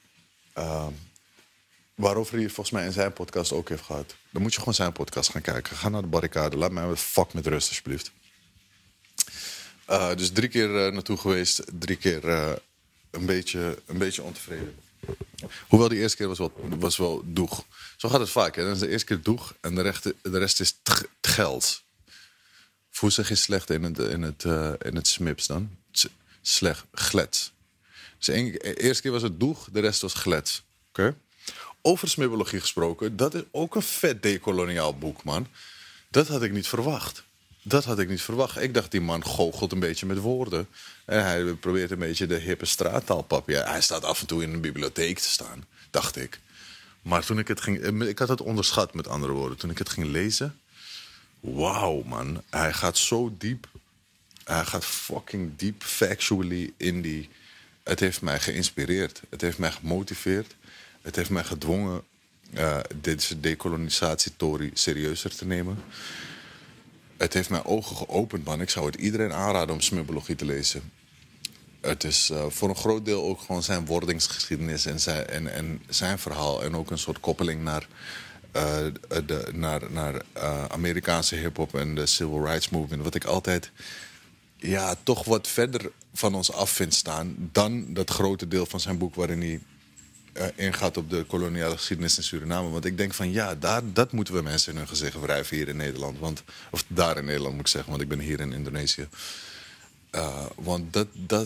Waarover hij volgens mij in zijn podcast ook heeft gehad. Dan moet je gewoon zijn podcast gaan kijken. Ga naar de barricade. Laat mij fuck met rust, alsjeblieft. Dus 3 keer naartoe geweest. 3 keer een beetje ontevreden. Hoewel die eerste keer was wel doeg. Zo gaat het vaak. Hè? Dan is de eerste keer doeg en de rest is geld. Voel zich geen slecht in het smips dan. Slecht, glets. Dus de eerste keer was het doeg, de rest was glets. Oké? Over smibbologie gesproken, dat is ook een vet decoloniaal boek, man. Dat had ik niet verwacht. Ik dacht, die man goochelt een beetje met woorden. En hij probeert een beetje de hippe straattaal. Ja, hij staat af en toe in een bibliotheek te staan, dacht ik. Maar toen ik had het onderschat, met andere woorden. Toen ik het ging lezen, wauw, man. Hij gaat zo diep. Hij gaat fucking diep, factually in die... Het heeft mij geïnspireerd. Het heeft mij gemotiveerd. Het heeft mij gedwongen deze decolonisatietory serieuzer te nemen. Het heeft mijn ogen geopend, man. Ik zou het iedereen aanraden om smibbologie te lezen. Het is voor een groot deel ook gewoon zijn wordingsgeschiedenis en zijn verhaal. En ook een soort koppeling naar Amerikaanse hiphop en de Civil Rights Movement. Wat ik altijd toch wat verder van ons af vind staan dan dat grote deel van zijn boek waarin hij ingaat op de koloniale geschiedenis in Suriname. Want ik denk van dat moeten we mensen in hun gezicht wrijven hier in Nederland. Of daar in Nederland moet ik zeggen, want ik ben hier in Indonesië. Want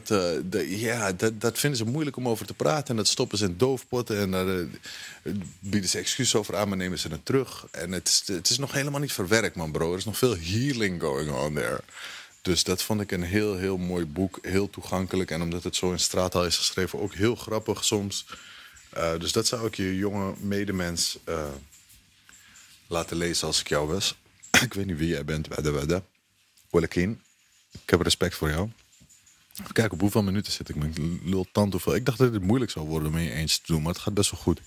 dat vinden ze moeilijk om over te praten. En dat stoppen ze in doofpotten. En daar bieden ze excuses over aan, maar nemen ze het terug. En het is nog helemaal niet verwerkt, man, bro. Er is nog veel healing going on there. Dus dat vond ik een heel, heel mooi boek. Heel toegankelijk. En omdat het zo in straattaal is geschreven, ook heel grappig soms. Dus dat zou ik je jonge medemens laten lezen als ik jou was. Ik weet niet wie jij bent. Wellekin. Ik heb respect voor jou. Even kijken op hoeveel minuten zit ik. Mijn lul tand hoeveel. Ik dacht dat het moeilijk zou worden om je eens te doen, maar het gaat best wel goed.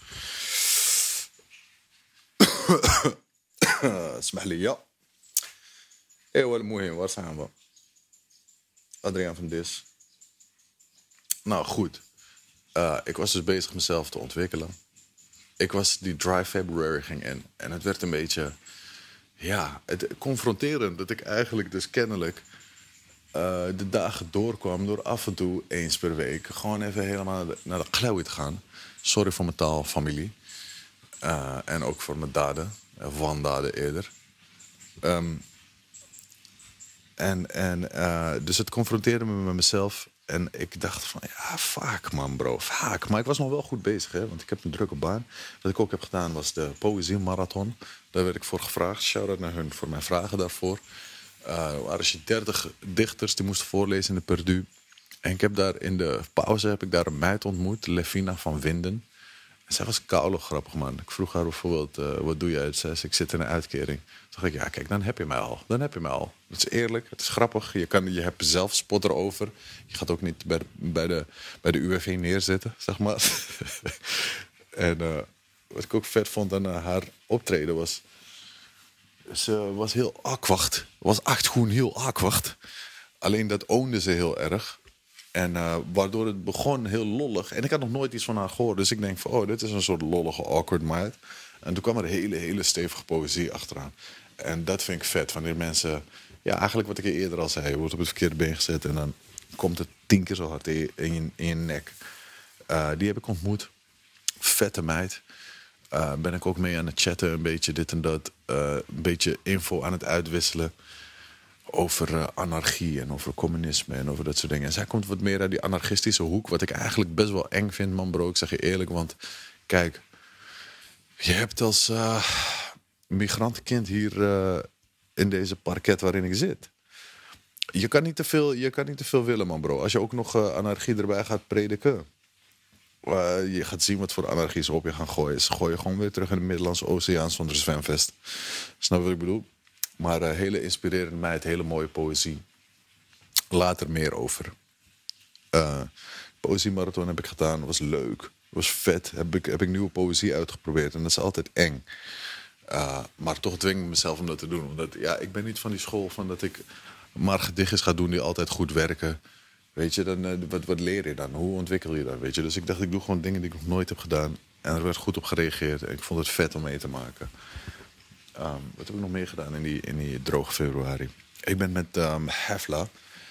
Smahli, ja. Heel mooi, waar zijn we? Adriaan van Dis. Nou, goed. Ik was dus bezig mezelf te ontwikkelen. Ik was die Dry February ging in. En het werd een beetje... Ja, het confronterend dat ik eigenlijk dus kennelijk... de dagen doorkwam door af en toe eens per week... gewoon even helemaal naar de klauw te gaan. Sorry voor mijn taal, familie. En ook voor mijn daden. Wandaden eerder. Dus het confronteerde me met mezelf... En ik dacht van, ja, vaak man bro, vaak. Maar ik was nog wel goed bezig, hè, want ik heb een drukke baan. Wat ik ook heb gedaan was de Poëzie-marathon. Daar werd ik voor gevraagd. Shout-out naar hun voor mijn vragen daarvoor. Er waren 30 dichters die moesten voorlezen in de Perdu. En ik heb daar in de pauze een meid ontmoet, Levina van Winden. En zij was koude grappig, man. Ik vroeg haar bijvoorbeeld, wat doe jij? Zij zei, ik zit in een uitkering. Toen dacht ik, ja, kijk, dan heb je mij al. Het is eerlijk, het is grappig. Je hebt zelfspot erover. Je gaat ook niet bij de UWV neerzitten, zeg maar. En wat ik ook vet vond aan haar optreden was... Ze was heel awkward. Was echt gewoon heel awkward. Alleen dat oonde ze heel erg. En waardoor het begon heel lollig. En ik had nog nooit iets van haar gehoord. Dus ik denk van, oh, dit is een soort lollige awkward meid. En toen kwam er hele stevige poëzie achteraan. En dat vind ik vet. Van die mensen... Ja, eigenlijk wat ik eerder al zei. Je wordt op het verkeerde been gezet. En dan komt het 10 keer zo hard in je nek. Die heb ik ontmoet. Vette meid. Ben ik ook mee aan het chatten. Een beetje dit en dat. Een beetje info aan het uitwisselen. Over anarchie en over communisme en over dat soort dingen. En zij komt wat meer uit die anarchistische hoek. Wat ik eigenlijk best wel eng vind, man bro. Ik zeg je eerlijk, want kijk... Je hebt als migrantenkind hier in deze parket waarin ik zit... Je kan niet te veel willen, man bro. Als je ook nog anarchie erbij gaat prediken... je gaat zien wat voor anarchie ze op je gaan gooien. Ze gooien gewoon weer terug in de Middellandse Oceaan zonder zwemvest. Snap je wat ik bedoel? Maar hele inspirerende meid, hele mooie poëzie. Later meer over. Poëziemarathon heb ik gedaan, was leuk. Was vet. Heb ik nieuwe poëzie uitgeprobeerd. En dat is altijd eng. Maar toch dwing ik mezelf om dat te doen. Omdat, ja, ik ben niet van die school van dat ik maar gedichtjes ga doen die altijd goed werken. Weet je, dan, wat leer je dan? Hoe ontwikkel je dat? Weet je? Dus ik dacht, ik doe gewoon dingen die ik nog nooit heb gedaan. En er werd goed op gereageerd. En ik vond het vet om mee te maken. Wat heb ik nog meer gedaan in die droge februari? Ik ben met Hefla,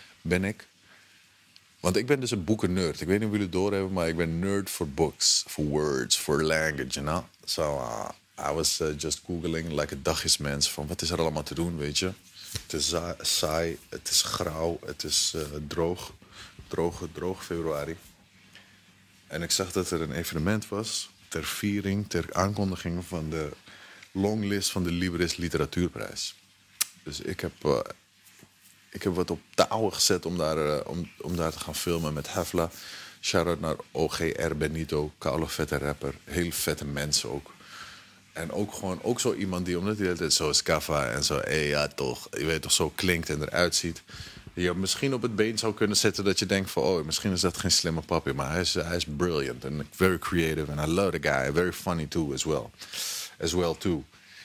want ik ben dus een boekennerd. Ik weet niet of jullie het doorhebben, maar ik ben nerd for books, for words, for language, you know? So I was just googling like a dagjesmens van wat is er allemaal te doen, weet je? Het is saai, het is grauw, het is droge februari. En ik zag dat er een evenement was ter aankondiging van de longlist van de Libris Literatuurprijs. Dus ik heb wat op touwen gezet om daar te gaan filmen met Hefla. Shout-out naar OGR Benito, koude vette rapper. Heel vette mensen ook. En ook zo iemand die, omdat hij altijd zo scaffa en zo, ja toch, je weet toch, zo klinkt en eruit ziet. Je misschien op het been zou kunnen zetten dat je denkt van, oh, misschien is dat geen slimme papi, maar hij is brilliant and very creative and I love the guy. Very funny too as well too.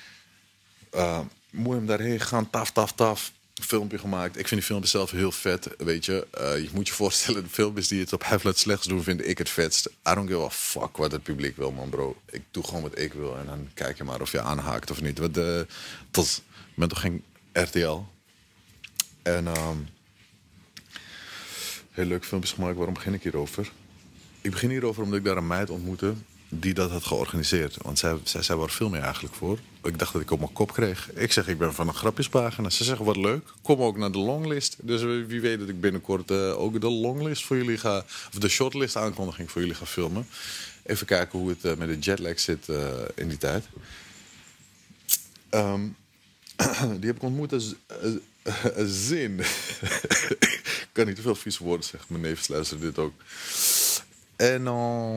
Moet hem daarheen gaan, taf. Filmpje gemaakt. Ik vind die filmpjes zelf heel vet, weet je. Je moet je voorstellen, de filmpjes die het op Hefla het slechts doen, vind ik het vetst. I don't give a fuck wat het publiek wil, man, bro. Ik doe gewoon wat ik wil en dan kijk je maar of je aanhaakt of niet. Want ik ben toch geen RTL. En heel leuk filmpjes gemaakt. Waarom begin ik hierover? Ik begin hierover omdat ik daar een meid ontmoette die dat had georganiseerd. Want zij zei, waar film je eigenlijk voor? Ik dacht dat ik op mijn kop kreeg. Ik zeg, ik ben van een grapjespagina. Ze zeggen, wat leuk. Kom ook naar de longlist. Dus wie weet dat ik binnenkort ook de longlist voor jullie ga... of de shortlist aankondiging voor jullie ga filmen. Even kijken hoe het met de jetlag zit in die tijd. Die heb ik ontmoet als zin. Ik kan niet te veel vieze woorden zeggen. Mijn neefjes luisteren dit ook. En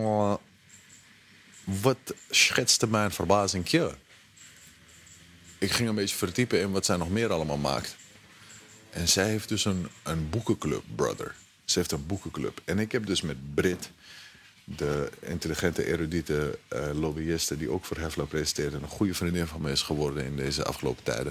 wat schetste mijn verbazing? Ik ging een beetje verdiepen in wat zij nog meer allemaal maakt. En zij heeft dus een boekenclub, brother. Ze heeft een boekenclub. En ik heb dus met Brit, de intelligente, erudite lobbyiste die ook voor Hefla presenteert en een goede vriendin van me is geworden in deze afgelopen tijden.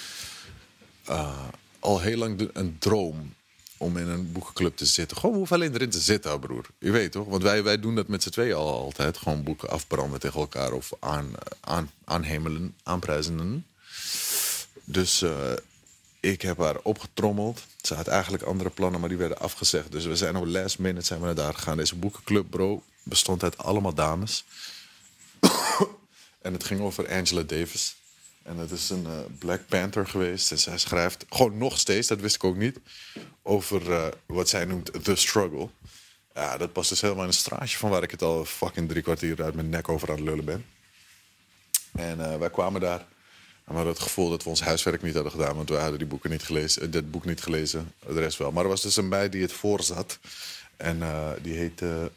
Al heel lang een droom om in een boekenclub te zitten. Gewoon, we hoeven alleen erin te zitten, broer. Je weet toch? Want wij doen dat met z'n tweeën al altijd. Gewoon boeken afbranden tegen elkaar of aanhemelen, aanprijzen. Dus ik heb haar opgetrommeld. Ze had eigenlijk andere plannen, maar die werden afgezegd. Dus we zijn op last minute zijn we naar daar gegaan. Deze boekenclub, bro, bestond uit allemaal dames. En het ging over Angela Davis. En dat is een Black Panther geweest. En zij schrijft, gewoon nog steeds, dat wist ik ook niet, over wat zij noemt The Struggle. Ja, dat past dus helemaal in een straatje van waar ik het al fucking 3 kwartier uit mijn nek over aan het lullen ben. En wij kwamen daar en we hadden het gevoel dat we ons huiswerk niet hadden gedaan, want wij hadden die boeken niet gelezen, dit boek niet gelezen, de rest wel. Maar er was dus een bij die het voorzat. En die heette...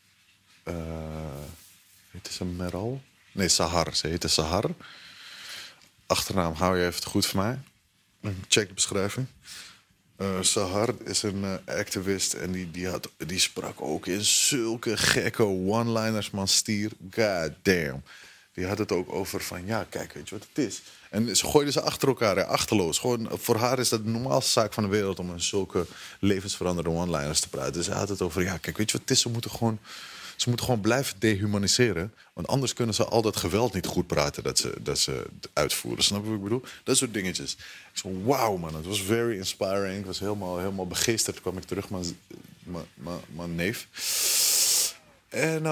heette ze Meral? Nee, Sahar. Ze heette Sahar. Achternaam hou je even goed voor mij. Check de beschrijving. Sahar is een activist en die sprak ook in zulke gekke one-liners, man, stier. God damn. Die had het ook over van, ja, kijk, weet je wat het is? En ze gooiden ze achter elkaar, hè, achterloos. Gewoon, voor haar is dat de normaalste zaak van de wereld om in zulke levensveranderende one-liners te praten. Dus ze had het over, ja, kijk, weet je wat het is? Ze moeten gewoon blijven dehumaniseren. Want anders kunnen ze al dat geweld niet goed praten dat ze uitvoeren. Snap je wat ik bedoel? Dat soort dingetjes. Ik zo, wauw, man. Het was very inspiring. Ik was helemaal begeesterd. Toen kwam ik terug, mijn neef. En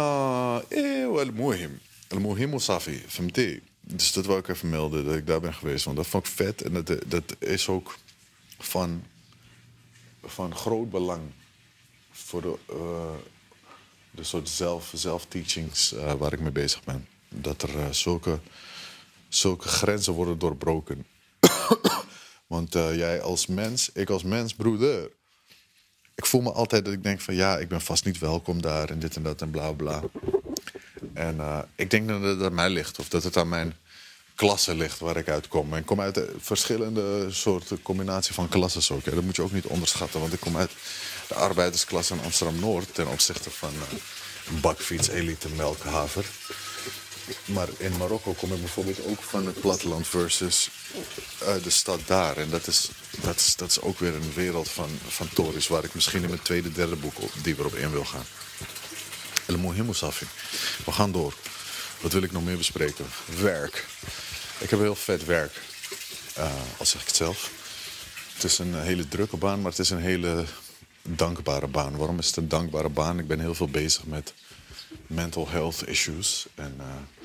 El-Muhim Safi, FMT. Dus dat wou ik even melden, dat ik daar ben geweest. Want dat vond ik vet. En dat is ook van groot belang voor de soort zelfteachings waar ik mee bezig ben. Dat er zulke grenzen worden doorbroken. Want jij als mens, ik als mens, broeder. Ik voel me altijd dat ik denk van, ja, ik ben vast niet welkom daar en dit en dat en bla bla. En ik denk dat het aan mij ligt, of dat het aan mijn klasse ligt waar ik uitkom. En ik kom uit verschillende soorten combinatie van klassen ook. Hè. Dat moet je ook niet onderschatten, want ik kom uit de arbeidersklasse in Amsterdam-Noord ten opzichte van bakfiets, elite, melk, haver. Maar in Marokko kom ik bijvoorbeeld ook van het platteland versus de stad daar. En dat is ook weer een wereld van tories waar ik misschien in mijn tweede, derde boek dieper op in wil gaan. El-Muhim Safi. We gaan door. Wat wil ik nog meer bespreken? Werk. Ik heb heel vet werk. Al zeg ik het zelf. Het is een hele drukke baan, maar het is een hele dankbare baan. Waarom is het een dankbare baan? Ik ben heel veel bezig met mental health issues. En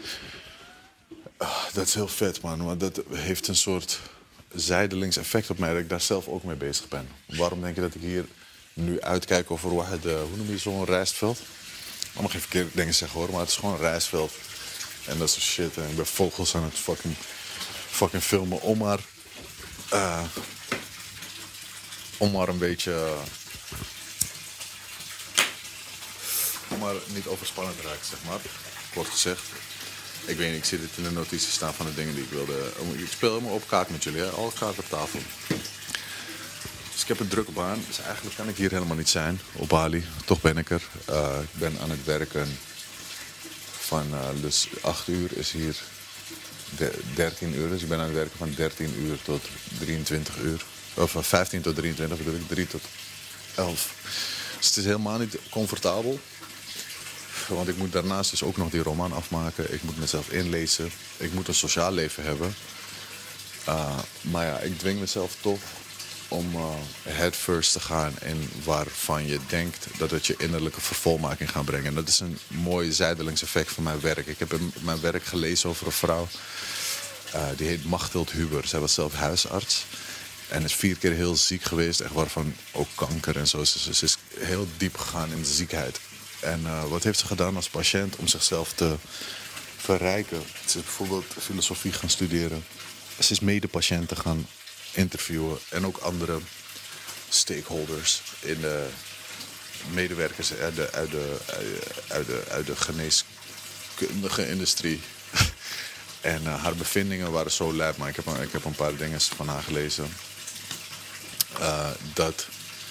dat is heel vet, man. Want dat heeft een soort zijdelings effect op mij dat ik daar zelf ook mee bezig ben. Waarom denk je dat ik hier nu uitkijk over hoe noem je zo'n rijstveld? Ik mag geen verkeerde dingen zeggen hoor, maar het is gewoon een rijstveld. En dat soort shit. En ik ben vogels aan het fucking filmen om maar een beetje... om maar niet overspannen te raken, zeg maar. Kort gezegd. Ik weet niet, ik zie dit in de notities staan van de dingen die ik wilde... Ik speel helemaal op kaart met jullie, hè? Alle kaarten op tafel. Dus ik heb een drukke baan. Dus eigenlijk kan ik hier helemaal niet zijn, op Bali. Toch ben ik er. Ik ben aan het werken van... dus 8 uur is hier 13 uur. Dus ik ben aan het werken van 13 uur tot 23 uur. Of van 15 tot 23 bedoel ik, 3 tot 11. Dus het is helemaal niet comfortabel. Want ik moet daarnaast dus ook nog die roman afmaken. Ik moet mezelf inlezen. Ik moet een sociaal leven hebben. Maar ja, ik dwing mezelf toch om head first te gaan in waarvan je denkt dat het je innerlijke vervolmaking gaat brengen. En dat is een mooi zijdelings effect van mijn werk. Ik heb in mijn werk gelezen over een vrouw. Die heet Machteld Huber. Zij was zelf huisarts. En is 4 keer heel ziek geweest. Echt waarvan ook kanker en zo. Ze is heel diep gegaan in de ziekheid. En wat heeft ze gedaan als patiënt om zichzelf te verrijken? Ze is bijvoorbeeld filosofie gaan studeren. Ze is medepatiënten gaan interviewen. En ook andere stakeholders in de medewerkers uit de geneeskundige industrie. En haar bevindingen waren zo lijp, maar ik heb een paar dingen van haar gelezen. dat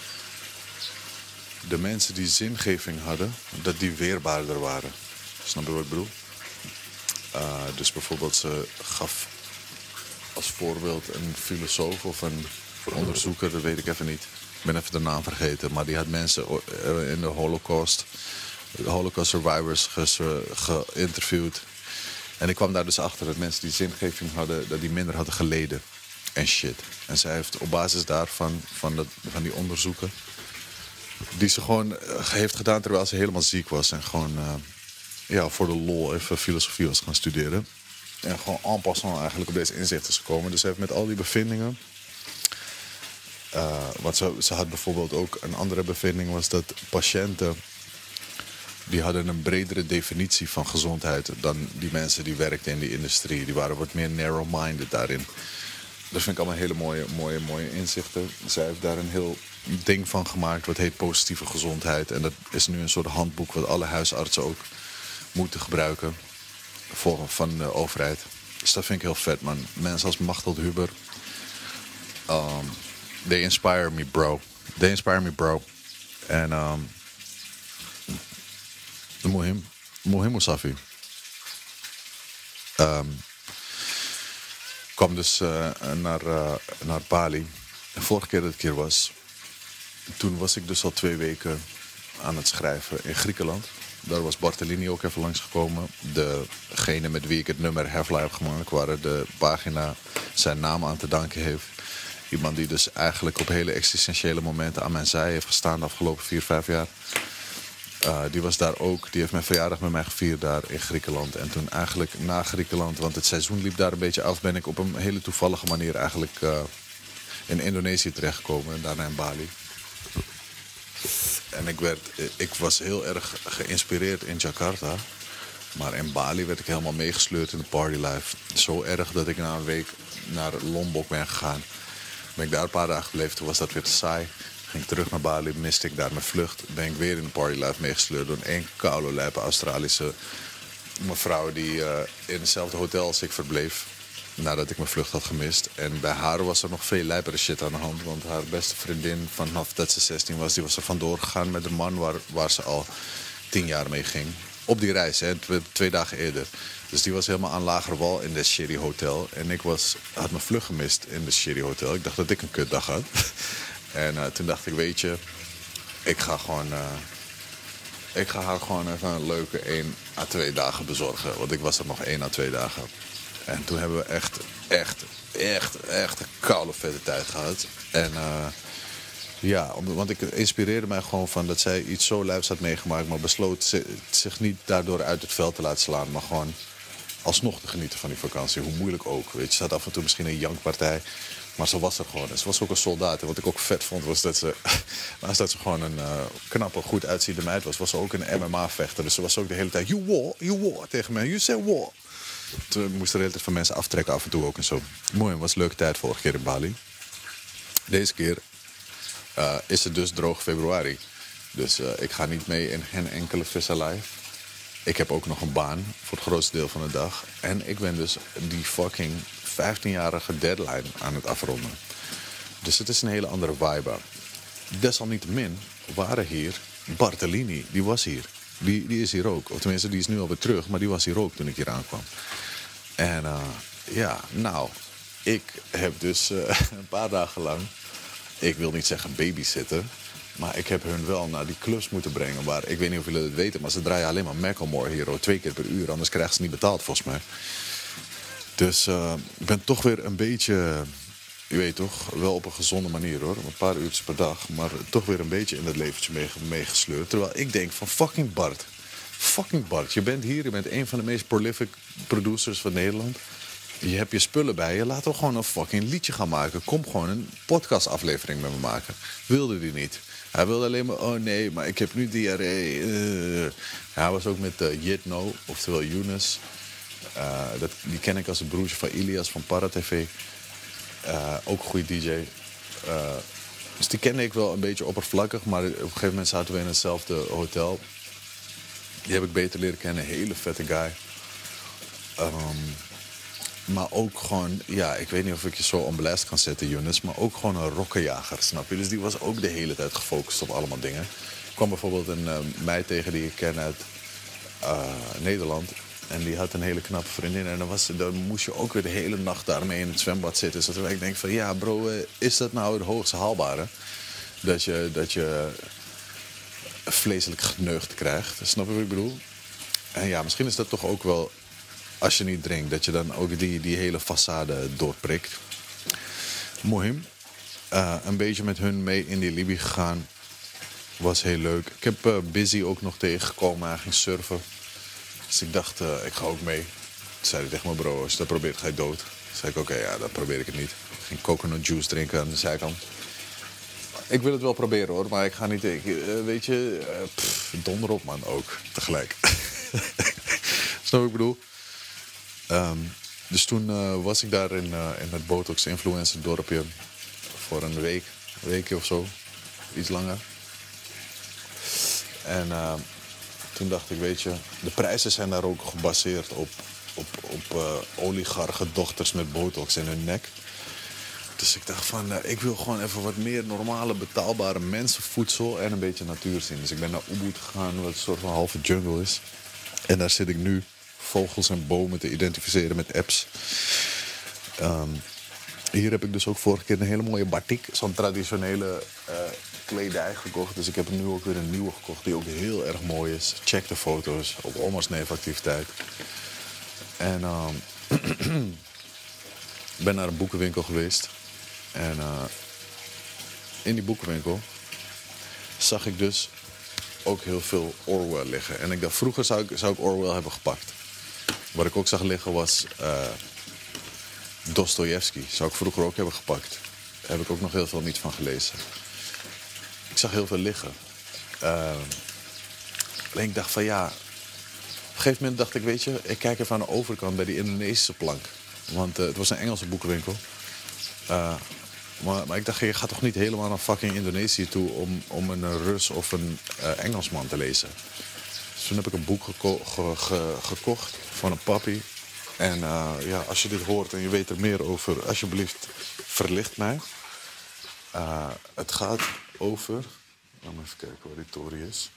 de mensen die zingeving hadden, dat die weerbaarder waren. Snap je wat ik bedoel? Dus bijvoorbeeld ze gaf als voorbeeld een filosoof of een onderzoeker, dat weet ik even niet. Ik ben even de naam vergeten, maar die had mensen in de Holocaust survivors geïnterviewd. En ik kwam daar dus achter dat mensen die zingeving hadden, dat die minder hadden geleden. En shit. En zij heeft op basis daarvan, van die onderzoeken, die ze gewoon heeft gedaan terwijl ze helemaal ziek was. En gewoon voor de lol even filosofie was gaan studeren. En gewoon en passant eigenlijk op deze inzichten is gekomen. Dus ze heeft met al die bevindingen. Want ze had bijvoorbeeld ook een andere bevinding, was dat patiënten, die hadden een bredere definitie van gezondheid dan die mensen die werkten in die industrie. Die waren wat meer narrow-minded daarin. Dat vind ik allemaal hele mooie inzichten. Zij heeft daar een heel ding van gemaakt wat heet positieve gezondheid. En dat is nu een soort handboek wat alle huisartsen ook moeten gebruiken van de overheid. Dus dat vind ik heel vet, man. Mensen als Machteld Huber, they inspire me, bro. They inspire me, bro. En Mohim Mousavi kwam dus naar Bali. De vorige keer dat ik hier was, toen was ik dus al 2 weken aan het schrijven in Griekenland. Daar was Bartolini ook even langsgekomen. Degene met wie ik het nummer Hefla heb gemaakt, waar de pagina zijn naam aan te danken heeft. Iemand die dus eigenlijk op hele existentiële momenten aan mijn zij heeft gestaan de afgelopen 4-5 jaar. Die was daar ook. Die heeft mijn verjaardag met mij gevierd daar in Griekenland. En toen eigenlijk na Griekenland, want het seizoen liep daar een beetje af, ben ik op een hele toevallige manier eigenlijk in Indonesië terechtgekomen. En daarna in Bali. En ik was heel erg geïnspireerd in Jakarta. Maar in Bali werd ik helemaal meegesleurd in de partylife. Zo erg dat ik na een week naar Lombok ben gegaan. Ben ik daar een paar dagen gebleven, toen was dat weer te saai. Ging ik terug naar Bali, miste ik daar mijn vlucht. Ben ik weer in de partylife meegesleurd door een koude lijpe Australische mevrouw die in hetzelfde hotel als ik verbleef. Nadat ik mijn vlucht had gemist. En bij haar was er nog veel lijpere shit aan de hand. Want haar beste vriendin vanaf dat ze 16 was, die was er vandoor gegaan met een man waar ze al 10 jaar mee ging. Op die reis, hè, 2 dagen eerder. Dus die was helemaal aan lager wal in de shitty hotel. En ik had mijn vlucht gemist in de shitty hotel. Ik dacht dat ik een kutdag had. En toen dacht ik, weet je, ik ga haar gewoon even een leuke 1 à 2 dagen bezorgen. Want ik was er nog 1 à 2 dagen. En toen hebben we echt een koude vette tijd gehad. En want ik inspireerde mij gewoon van dat zij iets zo lijfs had meegemaakt, maar besloot zich niet daardoor uit het veld te laten slaan, maar gewoon alsnog te genieten van die vakantie. Hoe moeilijk ook. Weet je, ze had af en toe misschien een jankpartij, maar ze was er gewoon. En ze was ook een soldaat. En wat ik ook vet vond was dat ze, naast dat ze gewoon een knappe, goed uitziende meid was ze ook een MMA-vechter. Dus ze was ook de hele tijd, you war tegen mij, you say war. Toen moest de hele tijd van mensen aftrekken af en toe ook en zo. Mooi, het was een leuke tijd vorige keer in Bali. Deze keer is het dus droog februari. Dus ik ga niet mee in geen enkele visserij. Ik heb ook nog een baan voor het grootste deel van de dag. En ik ben dus die fucking 15-jarige deadline aan het afronden. Dus het is een hele andere vibe. Desalniettemin waren hier Bartolini, die was hier. Die is hier ook. Of tenminste, die is nu alweer terug, maar die was hier ook toen ik hier aankwam. En ik heb dus een paar dagen lang, ik wil niet zeggen babysitten, maar ik heb hun wel naar die clubs moeten brengen. Waar, ik weet niet of jullie het weten, maar ze draaien alleen maar Macklemore hier 2 keer per uur. Anders krijgen ze niet betaald, volgens mij. Dus ik ben toch weer een beetje, je weet toch, wel op een gezonde manier hoor. Een paar uurtjes per dag, maar toch weer een beetje in dat leventje meegesleurd. Terwijl ik denk van fucking Bart, je bent hier, je bent een van de meest prolific producers van Nederland. Je hebt je spullen bij je, laten we gewoon een fucking liedje gaan maken. Kom gewoon een podcastaflevering met me maken. Wilde die niet. Hij wilde alleen maar, oh nee, maar ik heb nu diarree. Hij was ook met Jitno, oftewel Younes. Die ken ik als het broertje van Ilias van Paratv. Ook een goede DJ. Dus die kende ik wel een beetje oppervlakkig. Maar op een gegeven moment zaten we in hetzelfde hotel. Die heb ik beter leren kennen. Hele vette guy. Maar ook gewoon, ja, ik weet niet of ik je zo on blast kan zetten, Younes, maar ook gewoon een rokkenjager, snap je? Dus die was ook de hele tijd gefocust op allemaal dingen. Ik kwam bijvoorbeeld een meid tegen die ik ken uit Nederland. En die had een hele knappe vriendin. En dan moest je ook weer de hele nacht daarmee in het zwembad zitten. Dus dat ik denk van, ja bro, is dat nou het hoogste haalbare? Dat je vleeselijk geneukt krijgt. Snap je wat ik bedoel? En ja, misschien is dat toch ook wel, als je niet drinkt, dat je dan ook die hele façade doorprikt. Mohim. Een beetje met hun mee in die Libië gegaan. Was heel leuk. Ik heb Busy ook nog tegengekomen. Hij ging surfen. Dus ik dacht, ik ga ook mee. Toen zei hij tegen me, bro, als je dat probeert, ga je dood. Toen zei ik, oké, ja, dan probeer ik het niet. Ik ging coconut juice drinken aan de zijkant. Ik wil het wel proberen hoor, maar ik ga niet... weet je, donder op man, ook tegelijk. Snap wat ik bedoel? Dus toen was ik daar in het Botox Influencer dorpje voor een weekje of zo. Iets langer. En toen dacht ik, weet je, de prijzen zijn daar ook gebaseerd op oligarchen, dochters met botox in hun nek. Dus ik dacht van, ik wil gewoon even wat meer normale, betaalbare mensenvoedsel en een beetje natuur zien. Dus ik ben naar Ubud gegaan, wat een soort van halve jungle is. En daar zit ik nu vogels en bomen te identificeren met apps. Hier heb ik dus ook vorige keer een hele mooie batik, zo'n traditionele kledij gekocht. Dus ik heb nu ook weer een nieuwe gekocht die ook heel erg mooi is. Check de foto's op Omar's Neefactiviteit. En ben naar een boekenwinkel geweest. En in die boekenwinkel zag ik dus ook heel veel Orwell liggen. En ik dacht, vroeger zou ik Orwell hebben gepakt. Wat ik ook zag liggen was Dostojevski. Zou ik vroeger ook hebben gepakt. Daar heb ik ook nog heel veel niet van gelezen. Ik zag heel veel liggen. Alleen ik dacht van ja... Op een gegeven moment dacht ik, weet je... Ik kijk even aan de overkant bij die Indonesische plank. Want het was een Engelse boekenwinkel. Maar ik dacht, je gaat toch niet helemaal naar fucking Indonesië toe... om een Rus of een Engelsman te lezen. Dus toen heb ik een boek gekocht van een papi. En ja, als je dit hoort en je weet er meer over... alsjeblieft, verlicht mij. Het gaat over... Laat me even kijken waar die tory is.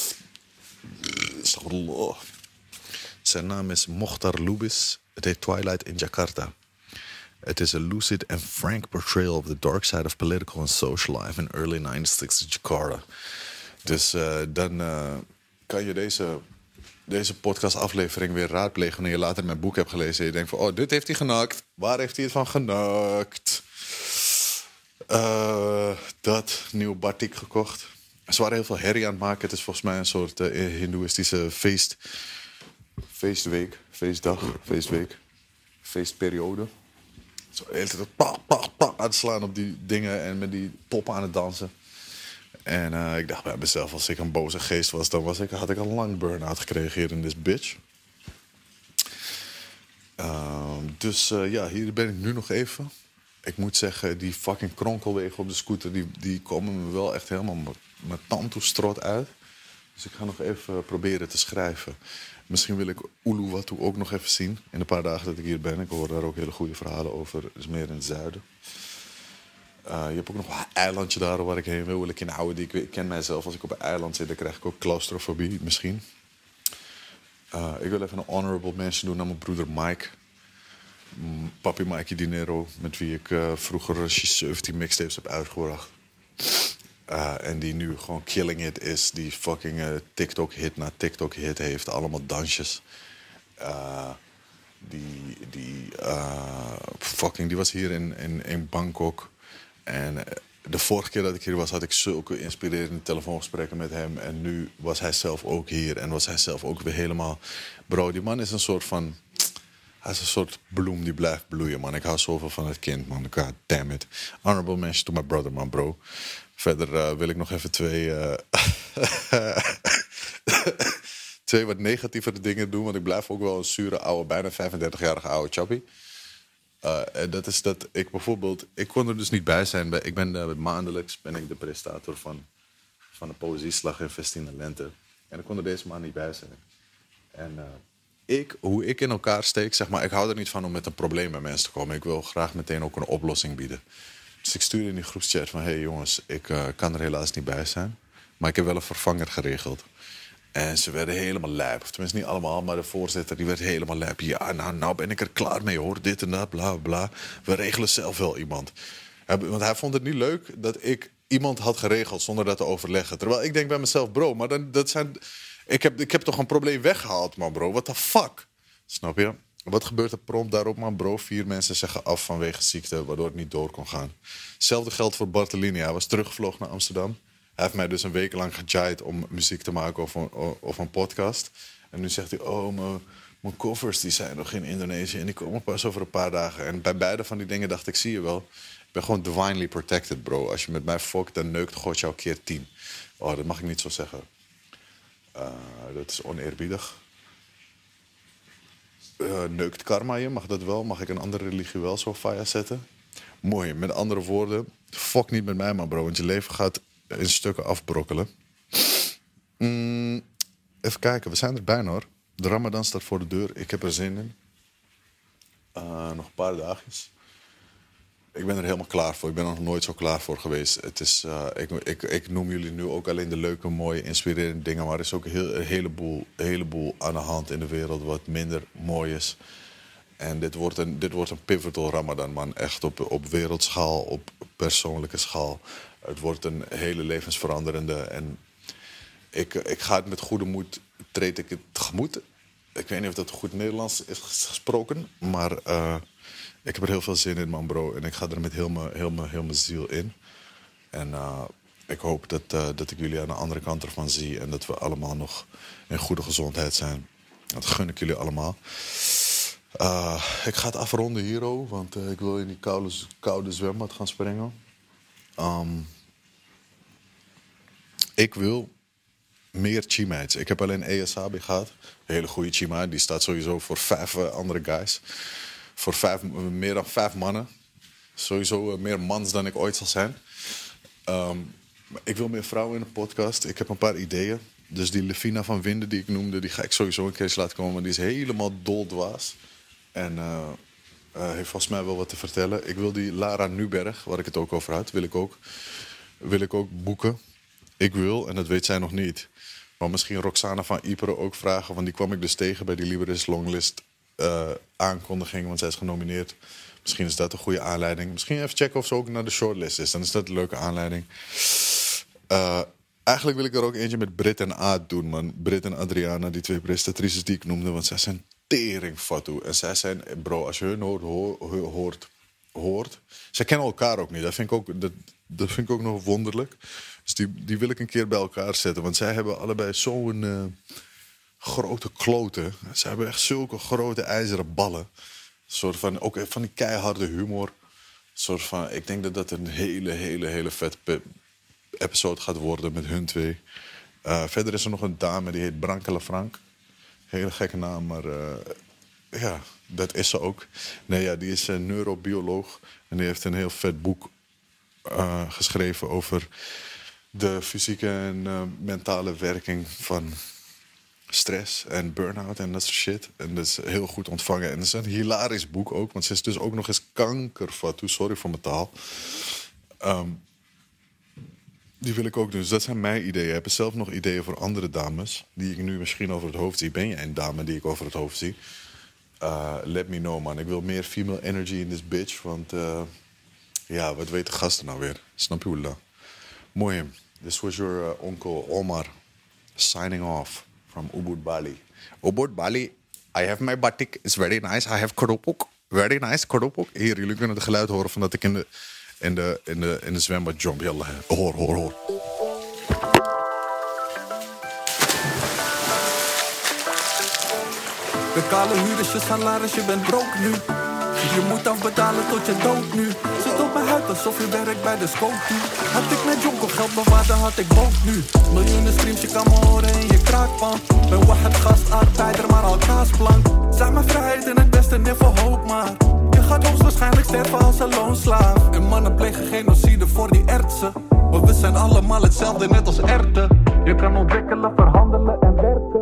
Zijn naam is Mokhtar Lubis. Het heet Twilight in Jakarta. It is a lucid and frank portrayal of the dark side of political and social life in early 96 Jakarta. Dus dan kan je deze podcastaflevering weer raadplegen wanneer je later mijn boek hebt gelezen. En je denkt van, oh, dit heeft hij genakt. Waar heeft hij het van genakt? Dat nieuwe batik gekocht. Ze waren heel veel herrie aan het maken. Het is volgens mij een soort hindoeïstische feestweek, feestperiode. Zo de hele tijd aan het slaan op die dingen en met die poppen aan het dansen. En ik dacht bij mezelf, als ik een boze geest was, dan had ik een lang burn-out gekregen hier in this bitch. Dus ja, hier ben ik nu nog even. Ik moet zeggen, die fucking kronkelwegen op de scooter, die komen me wel echt helemaal mijn tand toe strot uit. Dus ik ga nog even proberen te schrijven. Misschien wil ik Uluwatu ook nog even zien in de paar dagen dat ik hier ben. Ik hoor daar ook hele goede verhalen over. Het is meer in het zuiden. Je hebt ook nog een eilandje daar waar ik heen wil ik in houden. Ik ken mijzelf, als ik op een eiland zit, dan krijg ik ook claustrofobie misschien. Ik wil even een honorable mention doen naar mijn broeder Mike. Papi Mikey Dinero, met wie ik vroeger 17 mixtapes heb uitgebracht. En die nu gewoon killing it is. Die fucking TikTok-hit na TikTok-hit heeft. Allemaal dansjes. Die was hier in Bangkok. En de vorige keer dat ik hier was, had ik zulke inspirerende telefoongesprekken met hem. En nu was hij zelf ook hier. En was hij zelf ook weer helemaal... Bro, die man is een soort van... Hij is een soort bloem die blijft bloeien, man. Ik hou zoveel van het kind, man. God damn it. Honorable mention to my brother, man, bro. Verder wil ik nog even twee wat negatievere dingen doen. Want ik blijf ook wel een zure oude, bijna 35-jarige oude chappie. En dat is dat ik bijvoorbeeld... Ik kon er dus niet bij zijn. Ik ben maandelijks de presentator van de Poëzieslag in Festine Lente. En ik kon er deze maand niet bij zijn. En hoe ik in elkaar steek, zeg maar, ik hou er niet van om met een probleem bij mensen te komen. Ik wil graag meteen ook een oplossing bieden. Dus ik stuurde in die groepschat van, hey jongens, ik kan er helaas niet bij zijn. Maar ik heb wel een vervanger geregeld. En ze werden helemaal lijp. Of tenminste niet allemaal, maar de voorzitter die werd helemaal lijp. Ja, nou ben ik er klaar mee hoor. Dit en dat, bla bla. We regelen zelf wel iemand. Want hij vond het niet leuk dat ik iemand had geregeld zonder dat te overleggen. Terwijl ik denk bij mezelf, bro, maar ik heb toch een probleem weggehaald, man, bro. What the fuck? Snap je? Wat gebeurt er prompt daarop, man, bro? 4 mensen zeggen af vanwege ziekte, waardoor het niet door kon gaan. Hetzelfde geldt voor Bartolini. Hij was teruggevlogen naar Amsterdam. Hij heeft mij dus een week lang gejaaid om muziek te maken of een podcast. En nu zegt hij, mijn covers die zijn nog in Indonesië en die komen pas over een paar dagen. En bij beide van die dingen dacht ik, zie je wel, ik ben gewoon divinely protected, bro. Als je met mij fokt, dan neukt God jou keer 10. Oh, dat mag ik niet zo zeggen. Dat is oneerbiedig. Neukt karma je? Mag dat wel? Mag ik een andere religie wel zo fire zetten? Mooi, met andere woorden, fok niet met mij, man, bro. Want je leven gaat in stukken afbrokkelen. Even kijken, we zijn er bijna, hoor. De Ramadan staat voor de deur. Ik heb er zin in. Nog een paar dagjes. Ik ben er helemaal klaar voor. Ik ben er nog nooit zo klaar voor geweest. Het is, ik noem jullie nu ook alleen de leuke, mooie, inspirerende dingen. Maar er is ook een heleboel aan de hand in de wereld wat minder mooi is. En dit wordt een pivotal Ramadan, man. Echt op wereldschaal, op persoonlijke schaal. Het wordt een hele levensveranderende. En ik ga het met goede moed, treed ik het tegemoet. Ik weet niet of dat goed Nederlands is gesproken. Maar ik heb er heel veel zin in, man, bro. En ik ga er met heel mijn ziel in. En ik hoop dat ik jullie aan de andere kant ervan zie. En dat we allemaal nog in goede gezondheid zijn. Dat gun ik jullie allemaal. Ik ga het afronden hier, want ik wil in die koude zwembad gaan springen. Ik wil meer chimaids. Ik heb alleen ESAB gehad. Een hele goede chimay. Die staat sowieso voor 5 andere guys. Voor meer dan 5 mannen. Sowieso meer mans dan ik ooit zal zijn. Ik wil meer vrouwen in de podcast. Ik heb een paar ideeën. Dus die Levina van Winden die ik noemde, die ga ik sowieso een keer laten komen. Maar die is helemaal doldwaas. En heeft volgens mij wel wat te vertellen. Ik wil die Lara Nuberg, waar ik het ook over had, wil ik ook boeken. Ik wil, en dat weet zij nog niet, maar misschien Roxana van Ypres ook vragen. Want die kwam ik dus tegen bij die Liberis Longlist aankondiging. Want zij is genomineerd. Misschien is dat een goede aanleiding. Misschien even checken of ze ook naar de shortlist is. Dan is dat een leuke aanleiding. Eigenlijk wil ik er ook eentje met Brit en Aad doen, man. Brit en Adriana, die 2 presentatrices die ik noemde. Want zij zijn tering fatu. En zij zijn, bro, als je hun hoort. Zij kennen elkaar ook niet. Dat vind ik ook nog wonderlijk. Dus die wil ik een keer bij elkaar zetten. Want zij hebben allebei zo'n grote kloten. Zij hebben echt zulke grote ijzeren ballen. Een soort van, ook van die keiharde humor. Een soort van, ik denk dat dat een hele vet episode gaat worden met hun 2. Verder is er nog een dame die heet Branke Lefranc. Hele gekke naam, maar ja, dat is ze ook. Nee, ja, die is een neurobioloog. En die heeft een heel vet boek geschreven over de fysieke en mentale werking van stress en burn-out en dat soort shit. En dat is heel goed ontvangen. En het is een hilarisch boek ook, want ze is dus ook nog eens kankerfatu. Sorry voor mijn taal. Die wil ik ook doen. Dus dat zijn mijn ideeën. Ik heb zelf nog ideeën voor andere dames die ik nu misschien over het hoofd zie. Ben jij een dame die ik over het hoofd zie? Let me know, man. Ik wil meer female energy in this bitch. Want ja, wat weten gasten nou weer? Snap je hoe la? Mooi. This was your uncle Omar signing off from Ubud, Bali. Ubud, Bali. I have my batik. It's very nice. I have keropok. Very nice keropok. Hier, jullie kunnen het geluid horen van dat ik in de zwembad jump. Yallah. Hoor. De kale huur is je salaris, je bent broke nu. Je moet afbetalen tot je dood nu. Zit op mijn huid alsof je werkt bij de scope. Had ik met jonko geld bewaard, dan had ik boot nu. Miljoenen streams, je kan me horen in je kraakpan. Ben wacht gastarbeider, maar al kaasplank. Zijn mijn vrijheid en het beste never hoop maar. Je gaat hoogstwaarschijnlijk sterven als een loonslaaf. En mannen plegen genocide voor die ertsen. Want we zijn allemaal hetzelfde, net als erten. Je kan ontwikkelen, verhandelen en werken.